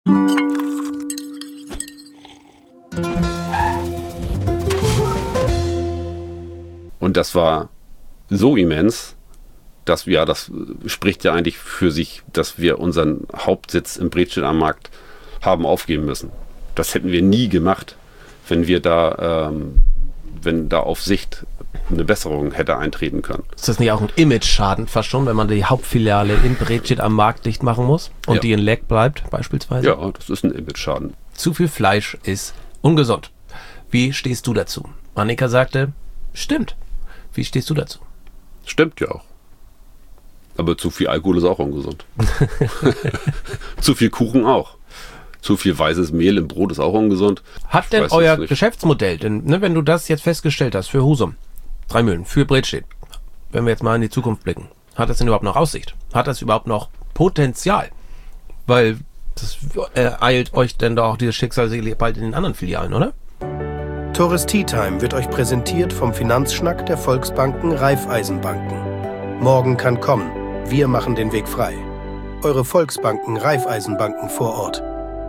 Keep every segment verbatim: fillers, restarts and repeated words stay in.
Und das war so immens, dass wir, ja, das spricht ja eigentlich für sich, dass wir unseren Hauptsitz in Bredstedt am Markt haben aufgeben müssen. Das hätten wir nie gemacht, wenn wir da, ähm, wenn da auf Sicht eine Besserung hätte eintreten können. Ist das nicht auch ein Image-Schaden fast schon, wenn man die Hauptfiliale in Bredstedt am Markt dicht machen muss und ja. die in Leck bleibt beispielsweise? Ja, das ist ein Image-Schaden. Zu viel Fleisch ist ungesund. Wie stehst du dazu? Annika sagte, stimmt. Wie stehst du dazu? Stimmt ja auch. Aber zu viel Alkohol ist auch ungesund. Zu viel Kuchen auch. Zu viel weißes Mehl im Brot ist auch ungesund. Hat Ich denn weiß euer es nicht. Geschäftsmodell, denn ne, wenn du das jetzt festgestellt hast für Husum, Drei Mühlen, für Bredstedt, wenn wir jetzt mal in die Zukunft blicken, hat das denn überhaupt noch Aussicht? Hat das überhaupt noch Potenzial? Weil das äh, eilt euch denn doch auch dieses Schicksal bald in den anderen Filialen, oder? Tourist Tea Time wird euch präsentiert vom Finanzschnack der Volksbanken Raiffeisenbanken. Morgen kann kommen. Wir machen den Weg frei. Eure Volksbanken Raiffeisenbanken vor Ort.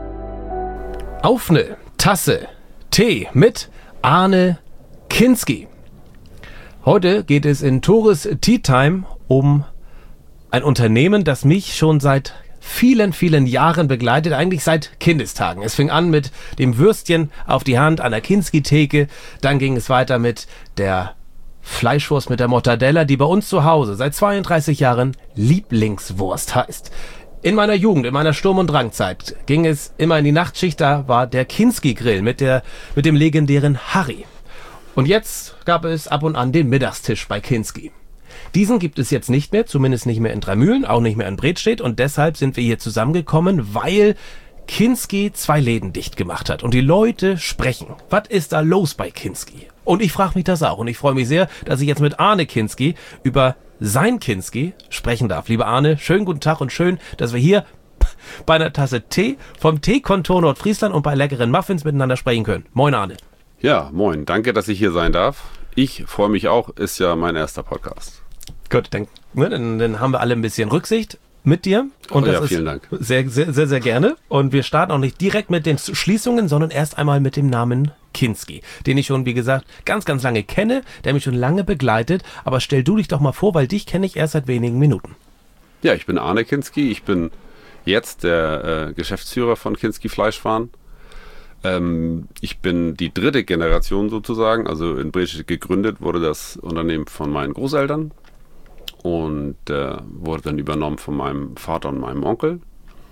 Auf eine Tasse Tee mit Arne Kinski. Heute geht es in Tourist Tea Time um ein Unternehmen, das mich schon seit vielen, vielen Jahren begleitet, eigentlich seit Kindestagen. Es fing an mit dem Würstchen auf die Hand an der Kinski-Theke, dann ging es weiter mit der Fleischwurst mit der Mortadella, die bei uns zu Hause seit zweiunddreißig Jahren Lieblingswurst heißt. In meiner Jugend, in meiner Sturm- und Drangzeit ging es immer in die Nachtschicht, da war der Kinski-Grill mit, der, mit dem legendären Harry. Und jetzt gab es ab und an den Mittagstisch bei Kinski. Diesen gibt es jetzt nicht mehr, zumindest nicht mehr in Drei Mühlen, auch nicht mehr in Bredstedt. Und deshalb sind wir hier zusammengekommen, weil Kinski zwei Läden dicht gemacht hat. Und die Leute sprechen. Was ist da los bei Kinski? Und ich frage mich das auch. Und ich freue mich sehr, dass ich jetzt mit Arne Kinski über sein Kinski sprechen darf. Lieber Arne, schönen guten Tag und schön, dass wir hier bei einer Tasse Tee vom Teekontor Nordfriesland und bei leckeren Muffins miteinander sprechen können. Moin Arne. Ja, moin. Danke, dass ich hier sein darf. Ich freue mich auch. Ist ja mein erster Podcast. Gut, dann, ne, dann, dann haben wir alle ein bisschen Rücksicht mit dir. Und oh, das ja, vielen ist Dank. Sehr, sehr, sehr, sehr gerne. Und wir starten auch nicht direkt mit den Schließungen, sondern erst einmal mit dem Namen Kinski, den ich schon, wie gesagt, ganz, ganz lange kenne, der mich schon lange begleitet. Aber stell du dich doch mal vor, weil dich kenne ich erst seit wenigen Minuten. Ja, ich bin Arne Kinski. Ich bin jetzt der äh, Geschäftsführer von Kinski Fleischwaren. Ähm, ich bin die dritte Generation sozusagen. Also in Bredstedt gegründet wurde das Unternehmen von meinen Großeltern und äh, wurde dann übernommen von meinem Vater und meinem Onkel.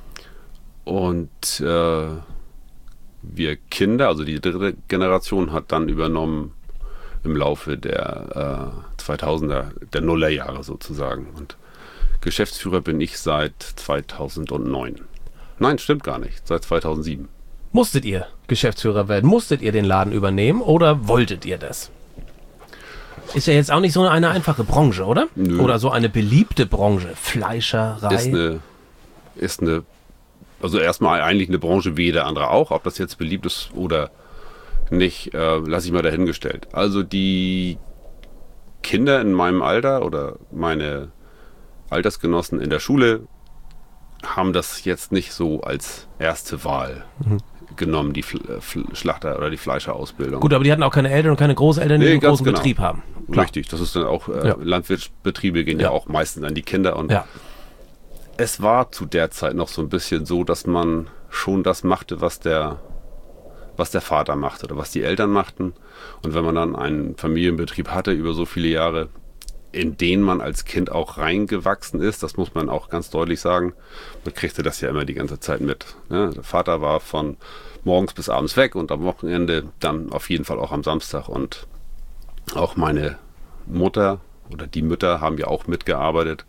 Und äh, wir Kinder, also die dritte Generation, hat dann übernommen im Laufe der äh, zweitausender, der Nullerjahre sozusagen. Und Geschäftsführer bin ich seit zweitausendneun. Nein, stimmt gar nicht, seit zweitausendsieben. Musstet ihr Geschäftsführer werden? Musstet ihr den Laden übernehmen oder wolltet ihr das? Ist ja jetzt auch nicht so eine einfache Branche, oder? Nö. Oder so eine beliebte Branche. Fleischerei. Ist eine, ist eine, also erstmal eigentlich eine Branche wie jede andere auch. Ob das jetzt beliebt ist oder nicht, äh, lasse ich mal dahingestellt. Also die Kinder in meinem Alter oder meine Altersgenossen in der Schule haben das jetzt nicht so als erste Wahl mhm. genommen, die Fl- Fl- Schlachter- oder die Fleischerausbildung. Gut, aber die hatten auch keine Eltern und keine Großeltern, die Nee, einen ganz großen genau. Betrieb haben. Klar. Richtig, das ist dann auch, äh, Ja. Landwirtschaftsbetriebe gehen ja. Ja. auch meistens an die Kinder. Und Ja. es war zu der Zeit noch so ein bisschen so, dass man schon das machte, was der, was der Vater machte oder was die Eltern machten. Und wenn man dann einen Familienbetrieb hatte über so viele Jahre, in den man als Kind auch reingewachsen ist, das muss man auch ganz deutlich sagen, man kriegte das ja immer die ganze Zeit mit. Ne? Der Vater war von morgens bis abends weg und am Wochenende dann auf jeden Fall auch am Samstag. Und auch meine Mutter oder die Mütter haben ja auch mitgearbeitet.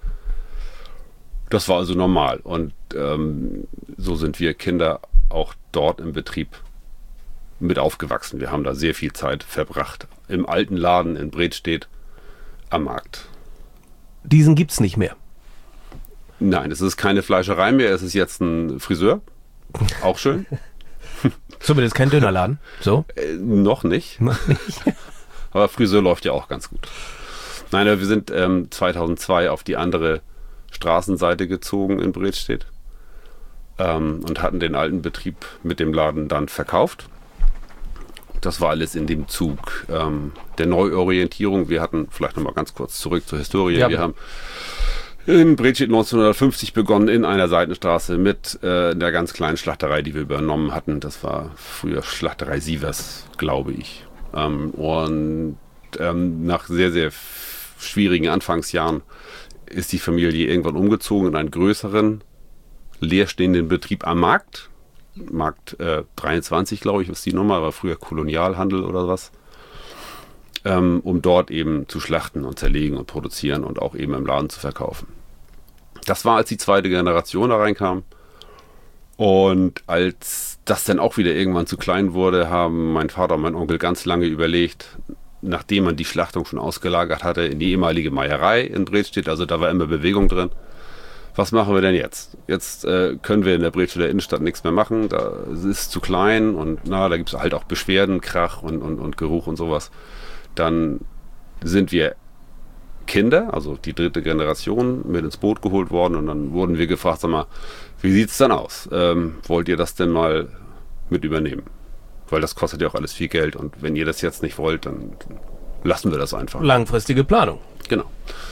Das war also normal. Und ähm, so sind wir Kinder auch dort im Betrieb mit aufgewachsen. Wir haben da sehr viel Zeit verbracht. Im alten Laden in Bredstedt am Markt. Diesen gibt's nicht mehr. Nein, es ist keine Fleischerei mehr. Es ist jetzt ein Friseur. Auch schön. Zumindest kein Dönerladen. So? Äh, noch nicht. Noch nicht. Aber Friseur läuft ja auch ganz gut. Nein, wir sind ähm, zweitausendzwei auf die andere Straßenseite gezogen in Bredstedt. ähm, und hatten den alten Betrieb mit dem Laden dann verkauft. Das war alles in dem Zug ähm, der Neuorientierung. Wir hatten, vielleicht nochmal ganz kurz zurück zur Historie, Ja. wir haben in Bredstedt neunzehnhundertfünfzig begonnen, in einer Seitenstraße mit äh, einer ganz kleinen Schlachterei, die wir übernommen hatten. Das war früher Schlachterei Sievers, glaube ich. Ähm, und ähm, nach sehr, sehr f- schwierigen Anfangsjahren ist die Familie irgendwann umgezogen in einen größeren, leerstehenden Betrieb am Markt. Markt äh, dreiundzwanzig, glaube ich, ist die Nummer, war früher Kolonialhandel oder was. Ähm, um dort eben zu schlachten und zerlegen und produzieren und auch eben im Laden zu verkaufen. Das war, als die zweite Generation da reinkam. Und als das dann auch wieder irgendwann zu klein wurde, haben mein Vater und mein Onkel ganz lange überlegt, nachdem man die Schlachtung schon ausgelagert hatte, in die ehemalige Meierei in Bredstedt, also da war immer Bewegung drin. Was machen wir denn jetzt? Jetzt äh, können wir in der Bredstedter Innenstadt nichts mehr machen, da es ist zu klein und na, da gibt es halt auch Beschwerden, Krach und, und, und Geruch und sowas. Dann sind wir Kinder, also die dritte Generation, mit ins Boot geholt worden und dann wurden wir gefragt, sag mal, wie sieht es dann aus? Ähm, wollt ihr das denn mal mit übernehmen? Weil das kostet ja auch alles viel Geld und wenn ihr das jetzt nicht wollt, dann lassen wir das einfach. Langfristige Planung. Genau.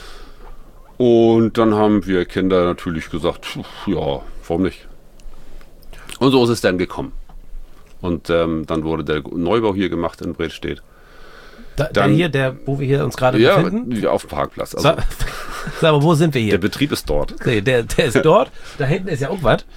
Und dann haben wir Kinder natürlich gesagt, ja, warum nicht? Und so ist es dann gekommen. Und ähm, dann wurde der Neubau hier gemacht in Bredstedt. Da, Dann- der hier, der, wo wir hier uns gerade Ja, befinden. auf dem Parkplatz. Also, Sa- Sag mal, wo sind wir der hier? Betrieb ist dort. Okay, der, der ist dort. Da hinten ist ja auch was.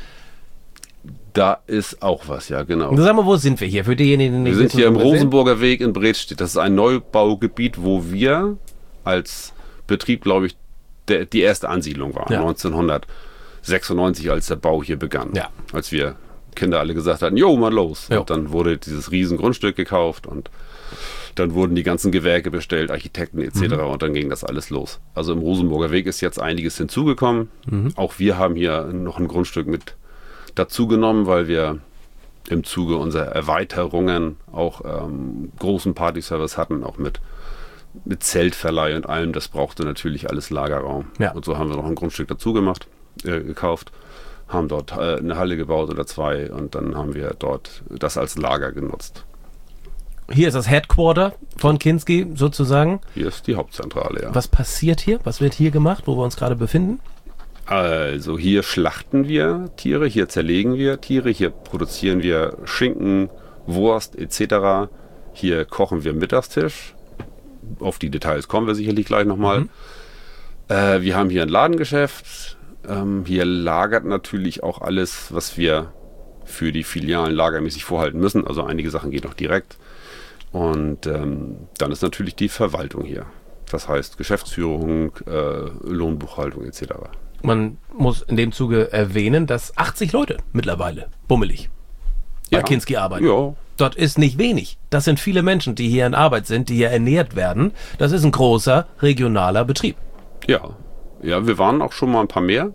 Da ist auch was, ja, genau. Sag mal, wo sind wir hier? Für diejenigen, die Wir nicht sind wissen, hier im wo wir sind. Rosenburger Weg in Bredstedt. Das ist ein Neubaugebiet, wo wir als Betrieb, glaube ich, der, die erste Ansiedlung waren. Ja. neunzehnhundertsechsundneunzig, als der Bau hier begann. Ja. Als wir Kinder alle gesagt hatten, jo, mal los. Jo. Und dann wurde dieses riesen Grundstück gekauft und dann wurden die ganzen Gewerke bestellt, Architekten et cetera. Mhm. Und dann ging das alles los. Also im Rosenburger Weg ist jetzt einiges hinzugekommen. Mhm. Auch wir haben hier noch ein Grundstück mit dazu genommen, weil wir im Zuge unserer Erweiterungen auch ähm, großen Partyservice hatten, auch mit, mit Zeltverleih und allem. Das brauchte natürlich alles Lagerraum. Ja. Und so haben wir noch ein Grundstück dazu gemacht, äh, gekauft, haben dort äh, eine Halle gebaut oder zwei und dann haben wir dort das als Lager genutzt. Hier ist das Headquarter von Kinski sozusagen. Hier ist die Hauptzentrale, ja. Was passiert hier? Was wird hier gemacht, wo wir uns gerade befinden? Also hier schlachten wir Tiere, hier zerlegen wir Tiere, hier produzieren wir Schinken, Wurst et cetera. Hier kochen wir Mittagstisch. Auf die Details kommen wir sicherlich gleich nochmal. Mhm. Äh, wir haben hier ein Ladengeschäft. Ähm, hier lagert natürlich auch alles, was wir für die Filialen lagermäßig vorhalten müssen. Also einige Sachen gehen auch direkt. Und ähm, dann ist natürlich die Verwaltung hier. Das heißt Geschäftsführung, äh, Lohnbuchhaltung et cetera. Man muss in dem Zuge erwähnen, dass achtzig Leute mittlerweile bummelig bei Ja. Kinski arbeiten. Ja, Dort ist nicht wenig. Das sind viele Menschen, die hier in Arbeit sind, die hier ernährt werden. Das ist ein großer regionaler Betrieb. ja. Ja, wir waren auch schon mal ein paar mehr.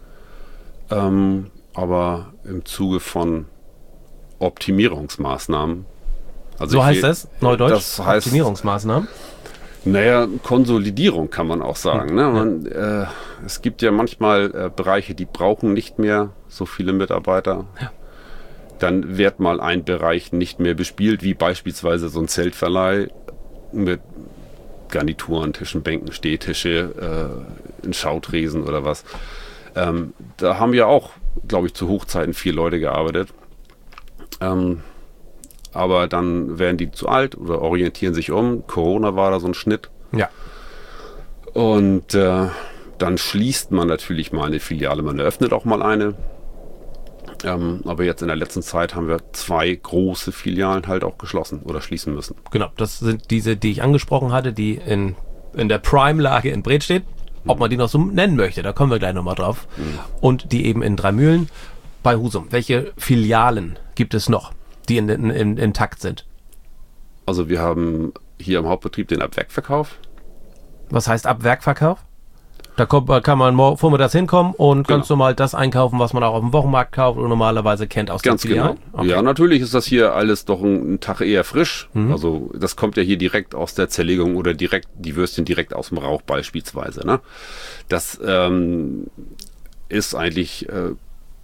Ähm, aber im Zuge von Optimierungsmaßnahmen. Also So ich heißt will- das, Neudeutsch, Das heißt, Optimierungsmaßnahmen. naja, Konsolidierung kann man auch sagen. Ne? Man, äh, es gibt ja manchmal äh, Bereiche, die brauchen nicht mehr so viele Mitarbeiter. Ja. Dann wird mal ein Bereich nicht mehr bespielt, wie beispielsweise so ein Zeltverleih mit Garnituren, Tischen, Bänken, Stehtische, äh, in Schautresen oder was. Ähm, da haben ja auch, glaube ich, zu Hochzeiten vier Leute gearbeitet. Ähm, aber dann werden die zu alt oder orientieren sich um. Corona war da so ein Schnitt. Ja. Und äh, dann schließt man natürlich mal eine Filiale, man eröffnet auch mal eine. Ähm, aber jetzt in der letzten Zeit haben wir zwei große Filialen halt auch geschlossen oder schließen müssen. Genau, das sind diese, die ich angesprochen hatte, die in, in der Prime-Lage in Bredstedt, ob man die noch so nennen möchte, da kommen wir gleich nochmal drauf. Mhm. Und die eben in Dreimühlen bei Husum. Welche Filialen gibt es noch, die in, in, in, intakt sind? Also wir haben hier im Hauptbetrieb den Abwerkverkauf. Was heißt Abwerkverkauf? Da kommt, kann man mor- vormittags hinkommen und Genau. ganz normal das einkaufen, was man auch auf dem Wochenmarkt kauft und normalerweise kennt aus Ganz den Filialen. genau. Ja, natürlich ist das hier alles doch ein, ein Tag eher frisch. Mhm. Also das kommt ja hier direkt aus der Zerlegung oder direkt die Würstchen direkt aus dem Rauch beispielsweise. Ne? Das ähm, ist eigentlich äh,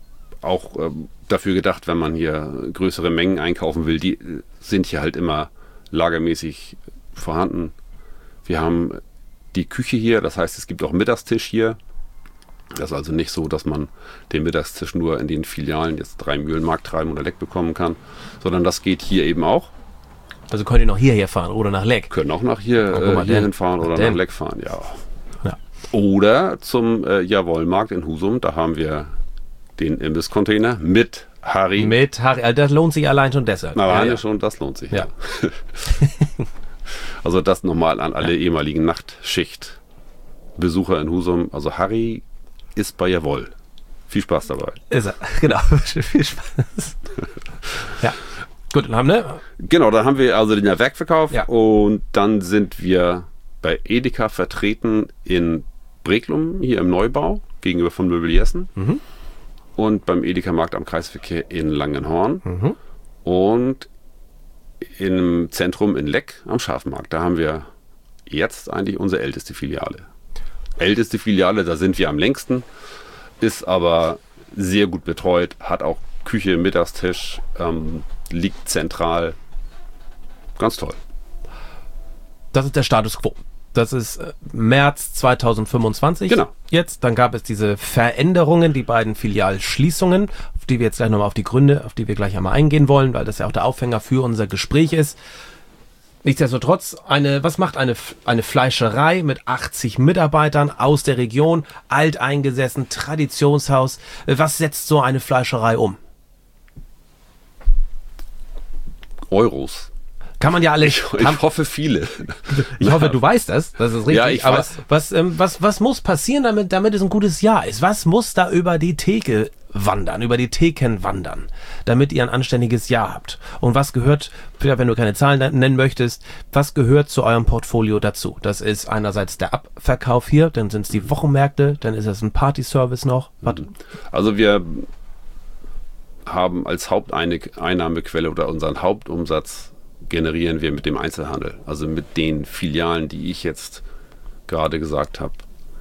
auch ähm, dafür gedacht, wenn man hier größere Mengen einkaufen will, die sind hier halt immer lagermäßig vorhanden. Wir haben die Küche hier, das heißt, es gibt auch Mittagstisch hier. Das ist also nicht so, dass man den Mittagstisch nur in den Filialen jetzt drei Mühlen, Markttreiben oder Leck bekommen kann, sondern das geht hier eben auch. Also könnt ihr noch hierher fahren oder nach Leck? Können auch nach hier, oh, äh, hierhin fahren oder denn? nach Leck fahren, ja. ja. Oder zum äh, Jawohl-Markt in Husum, da haben wir den Imbisscontainer mit Harry. Mit Harry, also das lohnt sich allein schon deshalb. Alleine ja, ja. schon, das lohnt sich. Ja. Ja. Also das nochmal an alle ja. ehemaligen Nachtschichtbesucher in Husum. Also Harry ist bei Jawohl. Viel Spaß dabei. Ist er, genau. Viel Spaß. Ja. Gut, dann haben wir. Genau, dann haben wir also den Werkverkauf ja. und dann sind wir bei Edeka vertreten in Breklum, hier im Neubau, gegenüber von Möbel Jessen. Mhm. Und beim Edeka-Markt am Kreisverkehr in Langenhorn. Mhm. Und im Zentrum in Leck am Schafmarkt. Da haben wir jetzt eigentlich unsere älteste Filiale. Älteste Filiale, da sind wir am längsten, ist aber sehr gut betreut, hat auch Küche, Mittagstisch, ähm, liegt zentral. Ganz toll. Das ist der Status Quo. Das ist März zweitausendfünfundzwanzig. Genau. Jetzt, dann gab es diese Veränderungen, die beiden Filialschließungen, auf die wir jetzt gleich nochmal auf die Gründe, auf die wir gleich einmal eingehen wollen, weil das ja auch der Aufhänger für unser Gespräch ist. Nichtsdestotrotz, eine, was macht eine, eine Fleischerei mit achtzig Mitarbeitern aus der Region, alteingesessen, Traditionshaus? Was setzt so eine Fleischerei um? Euros. Kann man ja alle. Ich, ich hoffe viele. Ich hoffe, du weißt das. Das ist richtig. Ja, ich aber weiß. Was, ähm, was, was muss passieren, damit, damit es ein gutes Jahr ist? Was muss da über die Theke wandern, über die Theken wandern, damit ihr ein anständiges Jahr habt? Und was gehört, wenn du keine Zahlen nennen möchtest, was gehört zu eurem Portfolio dazu? Das ist einerseits der Abverkauf hier, dann sind es die Wochenmärkte, dann ist es ein Partyservice noch. Warte. Also wir haben als Haupteinnahmequelle oder unseren Hauptumsatz generieren wir mit dem Einzelhandel, also mit den Filialen, die ich jetzt gerade gesagt habe.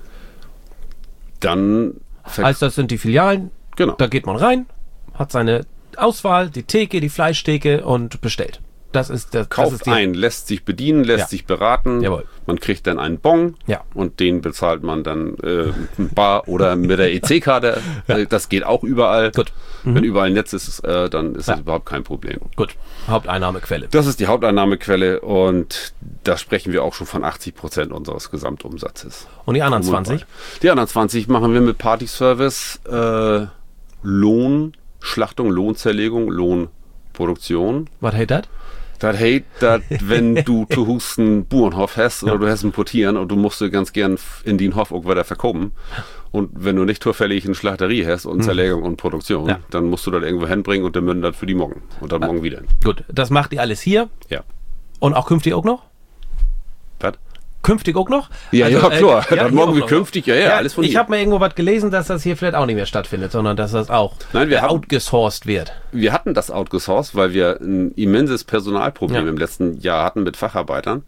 Dann heißt, das sind die Filialen, genau. Da geht man rein, hat seine Auswahl, die Theke, die Fleischtheke und bestellt. Das ist der Kauft das ist die, ein, lässt sich bedienen, lässt ja. sich beraten. Jawohl. Man kriegt dann einen Bon ja. und den bezahlt man dann äh, bar oder mit der E C-Karte. Ja. Das geht auch überall. Gut. Mhm. Wenn überall Netz ist, äh, dann ist ja. das überhaupt kein Problem. Gut, Haupteinnahmequelle. Das ist die Haupteinnahmequelle und da sprechen wir auch schon von achtzig Prozent unseres Gesamtumsatzes. Und die anderen zwanzig? Die anderen zwanzig machen wir mit Partyservice, äh, Lohnschlachtung, Lohnzerlegung, Lohnproduktion. Was heißt das? Das heißt, dass wenn du zu Husten Burenhof hast oder ja. du hast einen Portieren und du musst du ganz gern in den Hof auch weiter verkaufen und wenn du nicht zufällig eine Schlachterie hast und Zerlegung mhm. und Produktion, ja. dann musst du das irgendwo hinbringen und dann müssen das für die morgen und dann ja. morgen wieder. Gut, das macht ihr alles hier? Ja. Und auch künftig auch noch? Was? Künftig auch noch? Ja, also, ja, klar. Äh, ja, dann morgen wie noch. künftig, ja, ja, ja alles von Ich hier. habe mal irgendwo was gelesen, dass das hier vielleicht auch nicht mehr stattfindet, sondern dass das auch Nein, wir äh, haben, outgesourced wird. Wir hatten das outgesourced, weil wir ein immenses Personalproblem ja. im letzten Jahr hatten mit Facharbeitern.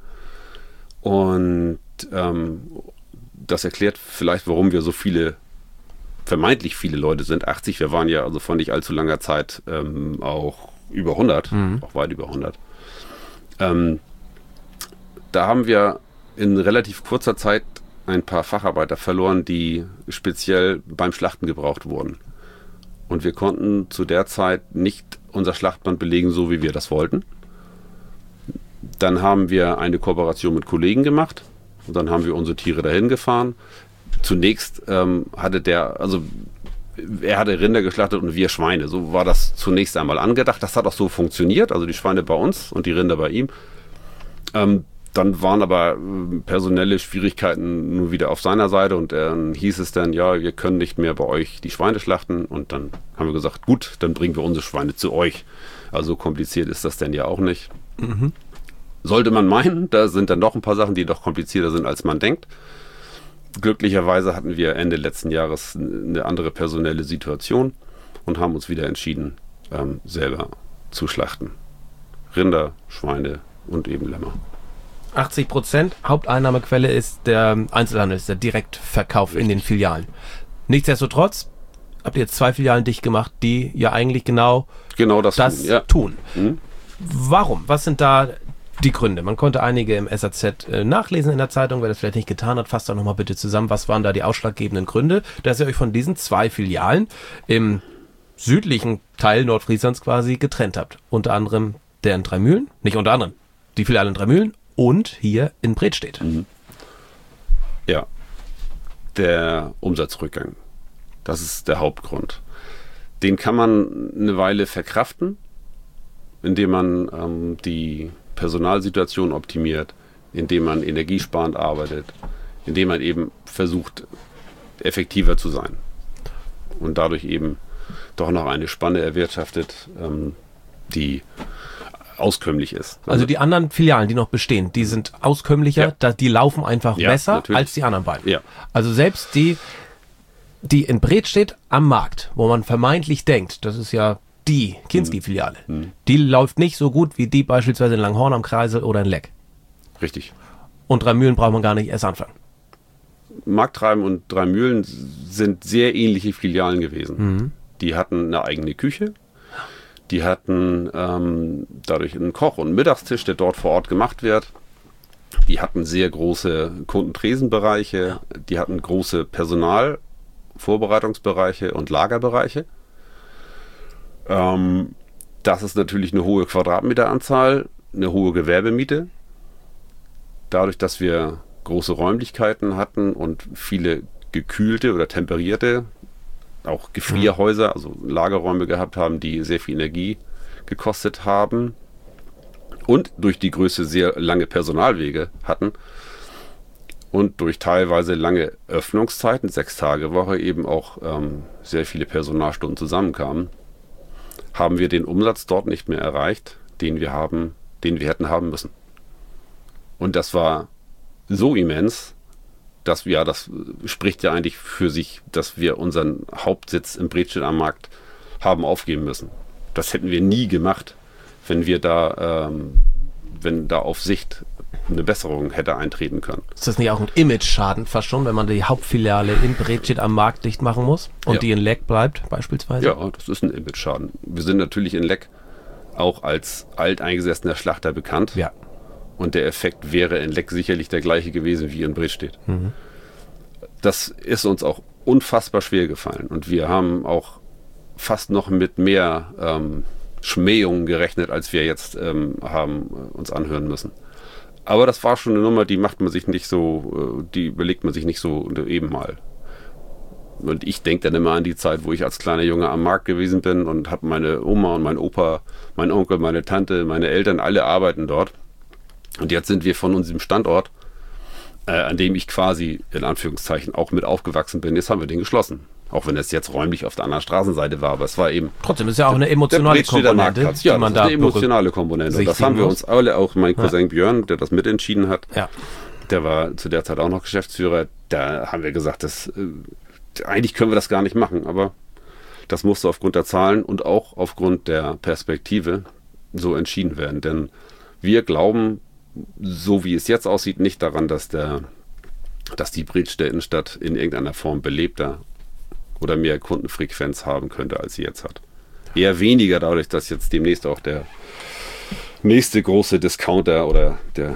Und ähm, das erklärt vielleicht, warum wir so viele, vermeintlich viele Leute sind. achtzig, wir waren ja also vor nicht allzu langer Zeit ähm, auch über hundert, mhm. auch weit über hundert. Ähm, da haben wir in relativ kurzer Zeit ein paar Facharbeiter verloren, die speziell beim Schlachten gebraucht wurden. Und wir konnten zu der Zeit nicht unser Schlachtband belegen, so wie wir das wollten. Dann haben wir eine Kooperation mit Kollegen gemacht und dann haben wir unsere Tiere dahin gefahren. Zunächst ähm, hatte der, also er hatte Rinder geschlachtet und wir Schweine. So war das zunächst einmal angedacht. Das hat auch so funktioniert, also die Schweine bei uns und die Rinder bei ihm. Ähm, Dann waren aber äh, personelle Schwierigkeiten nur wieder auf seiner Seite und dann äh, hieß es dann, ja, wir können nicht mehr bei euch die Schweine schlachten und dann haben wir gesagt, gut, dann bringen wir unsere Schweine zu euch. Also so kompliziert ist das denn ja auch nicht. Mhm. Sollte man meinen, da sind dann doch ein paar Sachen, die doch komplizierter sind, als man denkt. Glücklicherweise hatten wir Ende letzten Jahres eine andere personelle Situation und haben uns wieder entschieden, ähm, selber zu schlachten. Rinder, Schweine und eben Lämmer. achtzig Prozent Haupteinnahmequelle ist der Einzelhandel, ist der Direktverkauf Richtig. In den Filialen. Nichtsdestotrotz, habt ihr jetzt zwei Filialen dicht gemacht, die ja eigentlich genau, genau das, das tun. Ja. tun. Mhm. Warum? Was sind da die Gründe? Man konnte einige im S A Z äh, nachlesen in der Zeitung. Wer das vielleicht nicht getan hat, fasst doch nochmal bitte zusammen. Was waren da die ausschlaggebenden Gründe, dass ihr euch von diesen zwei Filialen im südlichen Teil Nordfrieslands quasi getrennt habt? Unter anderem der in Dreimühlen, nicht unter anderem, die Filiale in Dreimühlen und hier in Bredstedt. Mhm. Ja, der Umsatzrückgang. Das ist der Hauptgrund. Den kann man eine Weile verkraften, indem man ähm, die Personalsituation optimiert, indem man energiesparend arbeitet, indem man eben versucht, effektiver zu sein und dadurch eben doch noch eine Spanne erwirtschaftet, ähm, die auskömmlich ist. Also die anderen Filialen, die noch bestehen, die sind auskömmlicher, Ja. da, die laufen einfach Ja, besser natürlich. als die anderen beiden. Ja. Also selbst die, die in Bredstedt am Markt, wo man vermeintlich denkt, das ist ja die Kinski-Filiale, Mhm. die läuft nicht so gut wie die beispielsweise in Langhorn am Kreisel oder in Leck. Richtig. Und Dreimühlen braucht man gar nicht erst anfangen. Marktreiben und Dreimühlen sind sehr ähnliche Filialen gewesen. Mhm. Die hatten eine eigene Küche, die hatten ähm, dadurch einen Koch- und Mittagstisch, der dort vor Ort gemacht wird. Die hatten sehr große Kundentresenbereiche, die hatten große Personalvorbereitungsbereiche und Lagerbereiche. Ähm, das ist natürlich eine hohe Quadratmeteranzahl, eine hohe Gewerbemiete. Dadurch, dass wir große Räumlichkeiten hatten und viele gekühlte oder temperierte, auch Gefrierhäuser, also Lagerräume gehabt haben, die sehr viel Energie gekostet haben und durch die Größe sehr lange Personalwege hatten und durch teilweise lange Öffnungszeiten, sechs Tage Woche eben auch ähm, sehr viele Personalstunden zusammenkamen, haben wir den Umsatz dort nicht mehr erreicht, den wir haben, den wir hätten haben müssen. Und das war so immens, dass ja, das spricht ja eigentlich für sich, dass wir unseren Hauptsitz in Bredstedt am Markt haben aufgeben müssen. Das hätten wir nie gemacht, wenn wir da, ähm, wenn da auf Sicht eine Besserung hätte eintreten können. Ist das nicht auch ein Image-Schaden fast schon, wenn man die Hauptfiliale in Bredstedt am Markt dicht machen muss und Ja. die in Leck bleibt beispielsweise? Ja, das ist ein Image-Schaden. Wir sind natürlich in Leck auch als alteingesessener Schlachter bekannt. Ja. Und der Effekt wäre in Leck sicherlich der gleiche gewesen wie in Bredstedt. Mhm. Das ist uns auch unfassbar schwer gefallen. Und wir haben auch fast noch mit mehr ähm, Schmähungen gerechnet, als wir jetzt ähm, haben äh, uns anhören müssen. Aber das war schon eine Nummer, die macht man sich nicht so, äh, die überlegt man sich nicht so eben mal. Und ich denke dann immer an die Zeit, wo ich als kleiner Junge am Markt gewesen bin und habe meine Oma und mein Opa, mein Onkel, meine Tante, meine Eltern, alle arbeiten dort. Und jetzt sind wir von unserem Standort, äh, an dem ich quasi in Anführungszeichen auch mit aufgewachsen bin, jetzt haben wir den geschlossen. Auch wenn es jetzt räumlich auf der anderen Straßenseite war, aber es war eben... Trotzdem ist ja auch eine emotionale Komponente, Marktplatz. Ja, die man das da ist eine emotionale Komponente. Und das haben wir muss. uns alle, auch mein Cousin Björn, der das mitentschieden hat, Ja. der war zu der Zeit auch noch Geschäftsführer, da haben wir gesagt, das, äh, eigentlich können wir das gar nicht machen, aber das musste aufgrund der Zahlen und auch aufgrund der Perspektive so entschieden werden. Denn wir glauben, so wie es jetzt aussieht, nicht daran, dass, der, dass die Bredstedter Innenstadt in irgendeiner Form belebter oder mehr Kundenfrequenz haben könnte, als sie jetzt hat. Eher weniger dadurch, dass jetzt demnächst auch der nächste große Discounter oder der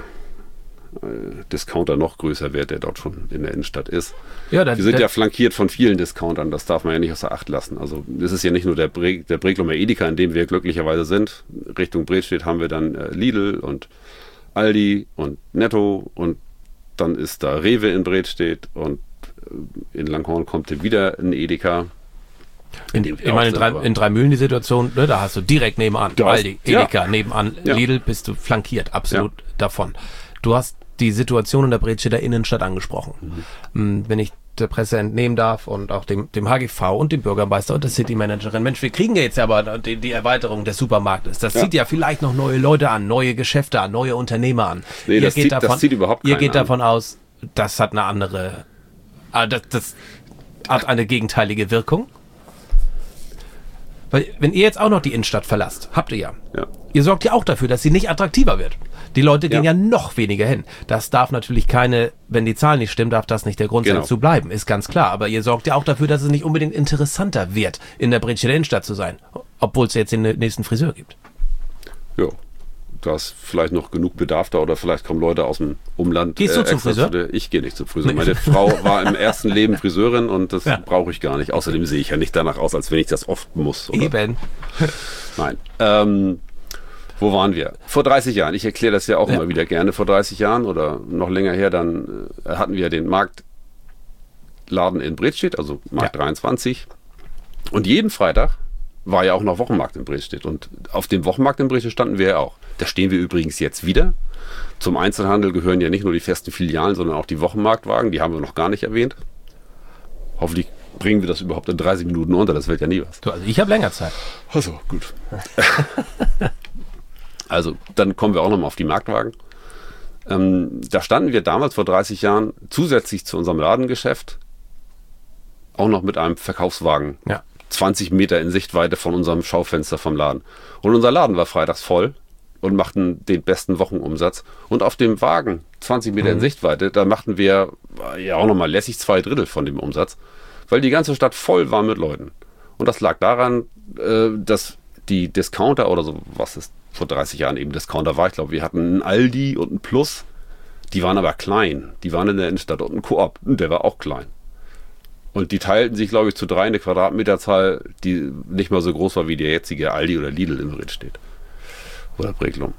äh, Discounter noch größer wird, der dort schon in der Innenstadt ist. Ja, da, Wir sind da, ja flankiert von vielen Discountern, das darf man ja nicht außer Acht lassen. Also es ist ja nicht nur der, Bre der Breglumer Edeka, in dem wir glücklicherweise sind. Richtung Bredstedt haben wir dann äh, Lidl und Aldi und Netto und dann ist da Rewe in Bredstedt und in Langhorn kommt dann wieder ein Edeka. in, dem wir ich auch meine, in, sind, drei, aber- in Dreimühlen die Situation, ne, da hast du direkt nebenan Du hast- Aldi, ja. Edeka, nebenan Ja. Lidl, bist du flankiert, absolut davon. Du hast die Situation in der Bredstedter Innenstadt angesprochen. Mhm. Wenn ich der Presse entnehmen darf und auch dem, dem H G V und dem Bürgermeister und der City-Managerin, Mensch, wir kriegen ja jetzt aber die, die Erweiterung des Supermarktes. Das Ja. zieht ja vielleicht noch neue Leute an, neue Geschäfte an, neue Unternehmer an. Nee, ihr das geht zieht- davon, das zieht überhaupt Ihr keinen geht an. davon aus, das hat eine andere, ah, das, das hat eine gegenteilige Wirkung. Weil wenn ihr jetzt auch noch die Innenstadt verlasst, habt ihr ja. Ja. Ihr sorgt ja auch dafür, dass sie nicht attraktiver wird. Die Leute gehen ja, Ja. ja noch weniger hin. Das darf natürlich keine, wenn die Zahlen nicht stimmen, darf das nicht der Grund sein Genau. zu bleiben, ist ganz klar. Aber ihr sorgt ja auch dafür, dass es nicht unbedingt interessanter wird, in der Bredstedter Innenstadt zu sein. Obwohl es jetzt den nächsten Friseur gibt. Ja. Da ist vielleicht noch genug Bedarf da oder vielleicht kommen Leute aus dem Umland. Gehst du zum extra Friseur? zu der- Ich gehe nicht zum Friseur. Nee. Meine Frau war im ersten Leben Friseurin und das Ja. brauche ich gar nicht. Außerdem sehe ich ja nicht danach aus, als wenn ich das oft muss. Oder? Eben. Nein. Ähm, wo waren wir? Vor dreißig Jahren. Ich erkläre das ja auch Ja. immer wieder gerne. Vor dreißig Jahren oder noch länger her, dann äh, hatten wir den Marktladen in Bredstedt, also Markt Ja. dreiundzwanzig. Und jeden Freitag war ja auch noch Wochenmarkt in Bredstedt. Und auf dem Wochenmarkt in Bredstedt standen wir ja auch. Da stehen wir übrigens jetzt wieder. Zum Einzelhandel gehören ja nicht nur die festen Filialen, sondern auch die Wochenmarktwagen. Die haben wir noch gar nicht erwähnt. Hoffentlich bringen wir das überhaupt in dreißig Minuten unter. Das wird ja nie was. So, also ich habe länger Zeit. Also, gut. Also, dann kommen wir auch nochmal auf die Marktwagen. Ähm, da standen wir damals vor dreißig Jahren zusätzlich zu unserem Ladengeschäft auch noch mit einem Verkaufswagen. Ja. zwanzig Meter in Sichtweite von unserem Schaufenster vom Laden. Und unser Laden war freitags voll und machten den besten Wochenumsatz. Und auf dem Wagen, zwanzig Meter in Sichtweite, da machten wir äh, ja auch nochmal lässig zwei Drittel von dem Umsatz, weil die ganze Stadt voll war mit Leuten. Und das lag daran, äh, dass die Discounter oder so, was es vor dreißig Jahren eben Discounter war, ich glaube, wir hatten einen Aldi und einen Plus, die waren aber klein. Die waren in der Innenstadt und ein Coop, der war auch klein. Und die teilten sich, glaube ich, zu drei eine Quadratmeterzahl, die nicht mal so groß war wie der jetzige Aldi oder Lidl in Bredstedt. Oder Breglum.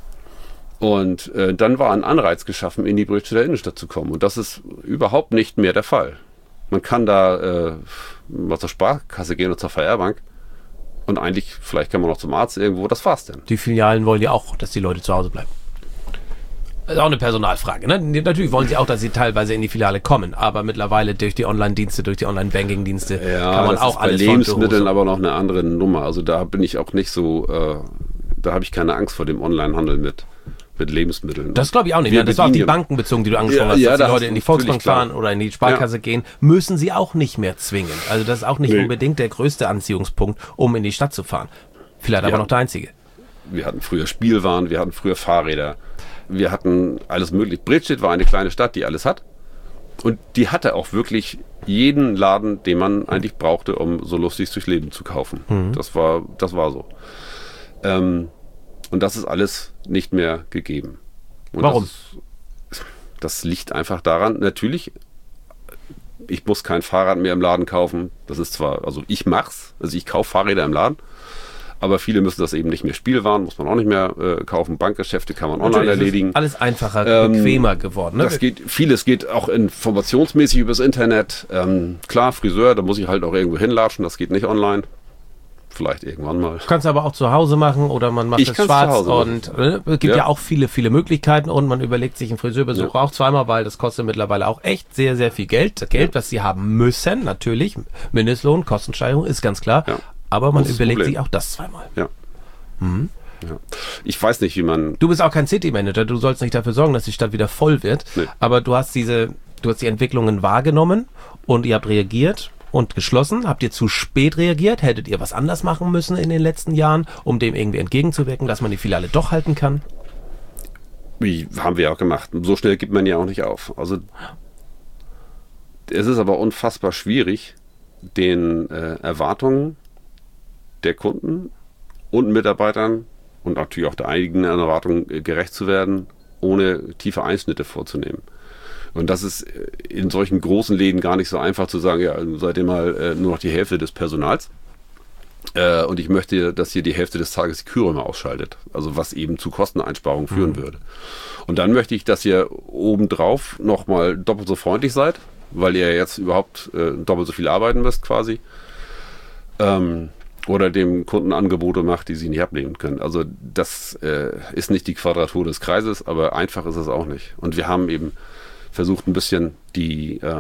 Und äh, dann war ein Anreiz geschaffen, in die Bredstedter Innenstadt zu kommen. Und das ist überhaupt nicht mehr der Fall. Man kann da äh, mal zur Sparkasse gehen oder zur V R-Bank. Und eigentlich, vielleicht kann man noch zum Arzt irgendwo, das war's denn. Die Filialen wollen ja auch, dass die Leute zu Hause bleiben. Das ist auch eine Personalfrage. Ne? Natürlich wollen sie auch, dass sie teilweise in die Filiale kommen, aber mittlerweile durch die Online-Dienste, durch die Online-Banking-Dienste Ja, kann man das auch ist bei alles von Lebensmitteln zu Hause. aber noch eine andere Nummer. Also da bin ich auch nicht so, äh, da habe ich keine Angst vor dem Onlinehandel mit, mit Lebensmitteln. Das glaube ich auch nicht. Wir Ne? Das war auf die bedienen- Banken bezogen, die du angesprochen Ja, hast, ja, dass die da Leute hast in die du Volksbank natürlich klar. fahren oder in die Sparkasse gehen, müssen sie auch nicht mehr zwingen. Also das ist auch nicht Nee. unbedingt der größte Anziehungspunkt, um in die Stadt zu fahren. Vielleicht aber Ja. noch der einzige. Wir hatten früher Spielwaren, wir hatten früher Fahrräder, wir hatten alles mögliche. Bredstedt war eine kleine Stadt, die alles hat. Und die hatte auch wirklich jeden Laden, den man eigentlich brauchte, um so lustig durchs Leben zu kaufen. Mhm. Das war, das war so. Ähm, und das ist alles nicht mehr gegeben. Und Warum? Das, ist, das liegt einfach daran, natürlich, ich muss kein Fahrrad mehr im Laden kaufen. Das ist zwar, also ich mach's, also ich kaufe Fahrräder im Laden. Aber viele müssen das eben nicht mehr. Spielwaren muss man auch nicht mehr äh, kaufen. Bankgeschäfte kann man online Natürlich ist erledigen. alles einfacher, Ähm, bequemer geworden. Ne? Das geht, vieles geht auch informationsmäßig übers Internet. Ähm, klar, Friseur, da muss ich halt auch irgendwo hinlatschen. Das geht nicht online. Vielleicht irgendwann mal. Du kannst aber auch zu Hause machen oder man macht Ich es kann's zu schwarz Hause machen. und ne, es gibt ja. Ja. auch viele, viele Möglichkeiten und man überlegt sich einen Friseurbesuch Ja. auch zweimal, weil das kostet mittlerweile auch echt sehr, sehr viel Geld. Das Geld, Ja. was sie haben müssen, natürlich. Mindestlohn, Kostensteigerung, ist ganz klar. Ja. Aber man Das ist das überlegt Problem. sich auch das zweimal. Ja. Ja. Ich weiß nicht, wie man. Du bist auch kein City-Manager, du sollst nicht dafür sorgen, dass die Stadt wieder voll wird. Nee. Aber du hast diese, du hast die Entwicklungen wahrgenommen und ihr habt reagiert und geschlossen. Habt ihr zu spät reagiert? Hättet ihr was anders machen müssen in den letzten Jahren, um dem irgendwie entgegenzuwirken, dass man die Filiale doch halten kann? Wie haben wir auch gemacht. So schnell gibt man ja auch nicht auf. Also es ist aber unfassbar schwierig, den äh, Erwartungen der Kunden und Mitarbeitern und natürlich auch der eigenen Erwartungen äh, gerecht zu werden, ohne tiefe Einschnitte vorzunehmen. Und das ist äh, in solchen großen Läden gar nicht so einfach zu sagen, ja, also seid ihr mal äh, nur noch die Hälfte des Personals. Äh, und ich möchte, dass ihr die Hälfte des Tages die Kühlräume ausschaltet. Also was eben zu Kosteneinsparungen führen mhm. würde. Und dann möchte ich, dass ihr obendrauf nochmal doppelt so freundlich seid, weil ihr jetzt überhaupt äh, doppelt so viel arbeiten müsst quasi. Ähm, oder dem Kunden Angebote macht, die sie nicht abnehmen können. Also das äh, ist nicht die Quadratur des Kreises, aber einfach ist es auch nicht. Und wir haben eben versucht ein bisschen die, äh,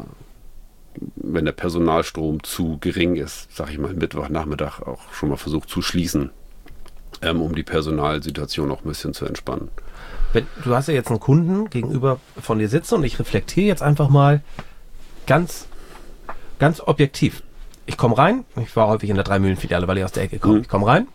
wenn der Personalstrom zu gering ist, sag ich mal Mittwochnachmittag auch schon mal versucht zu schließen, ähm, um die Personalsituation auch ein bisschen zu entspannen. Wenn, du hast ja jetzt einen Kunden gegenüber von dir sitzen und ich reflektiere jetzt einfach mal ganz, ganz objektiv. ich komme rein, ich war häufig in der Drei-Mühlen-Filiale, weil ich aus der Ecke komme. Mhm. Ich komme rein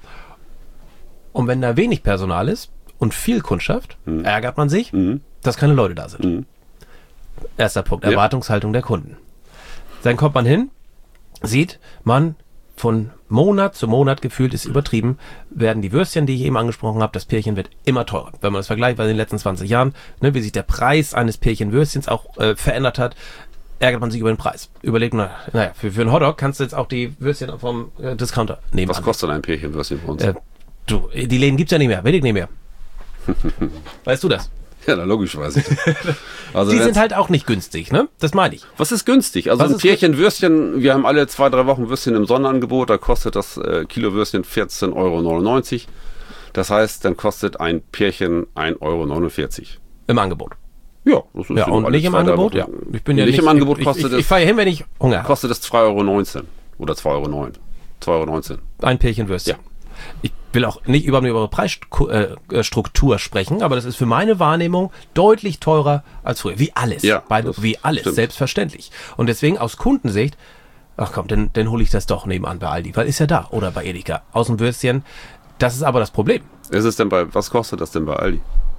und wenn da wenig Personal ist und viel Kundschaft, mhm. ärgert man sich, mhm. dass keine Leute da sind. Mhm. Erster Punkt, Erwartungshaltung ja. der Kunden. Dann kommt man hin, sieht man von Monat zu Monat gefühlt, ist übertrieben, werden die Würstchen, die ich eben angesprochen habe, das Pärchen wird immer teurer. Wenn man das vergleicht bei den letzten zwanzig Jahren, ne, wie sich der Preis eines Pärchen Würstchens auch äh, verändert hat, ärgert man sich über den Preis. Überlegt man, naja, für, für einen Hotdog kannst du jetzt auch die Würstchen vom äh, Discounter nehmen. Was kostet ein Pärchen Würstchen bei uns? Äh, du, die Läden gibt's ja nicht mehr, will ich nicht mehr. Weißt du das? Ja, na, logisch weiß ich. Also die sind halt auch nicht günstig, ne? Das meine ich. Was ist günstig? Also Was ein Pärchen Würstchen, wir haben alle zwei, drei Wochen Würstchen im Sonderangebot, da kostet das äh, Kilo Würstchen vierzehn Euro neunundneunzig. Das heißt, dann kostet ein Pärchen ein Euro neunundvierzig. Im Angebot. Ja, das ist ja und nicht im Angebot? Ja. Ich bin ja nicht, nicht im Angebot kostet ich, ich, ich fahre hin, wenn ich Hunger habe. Kostet es zwei Euro neunzehn oder zwei Euro neun. zwei Euro neunzehn. Ein Pärchen Würstchen. Ja. Ich will auch nicht über eure Preisstruktur sprechen, aber das ist für meine Wahrnehmung deutlich teurer als früher. Wie alles. Ja, Bei, wie alles, stimmt. Selbstverständlich. Und deswegen aus Kundensicht, ach komm, dann, dann hole ich das doch nebenan bei Aldi, weil ist ja da. Oder bei Edeka. Aus dem Würstchen. Das ist aber das Problem. Ist es denn bei, was kostet das denn bei Aldi?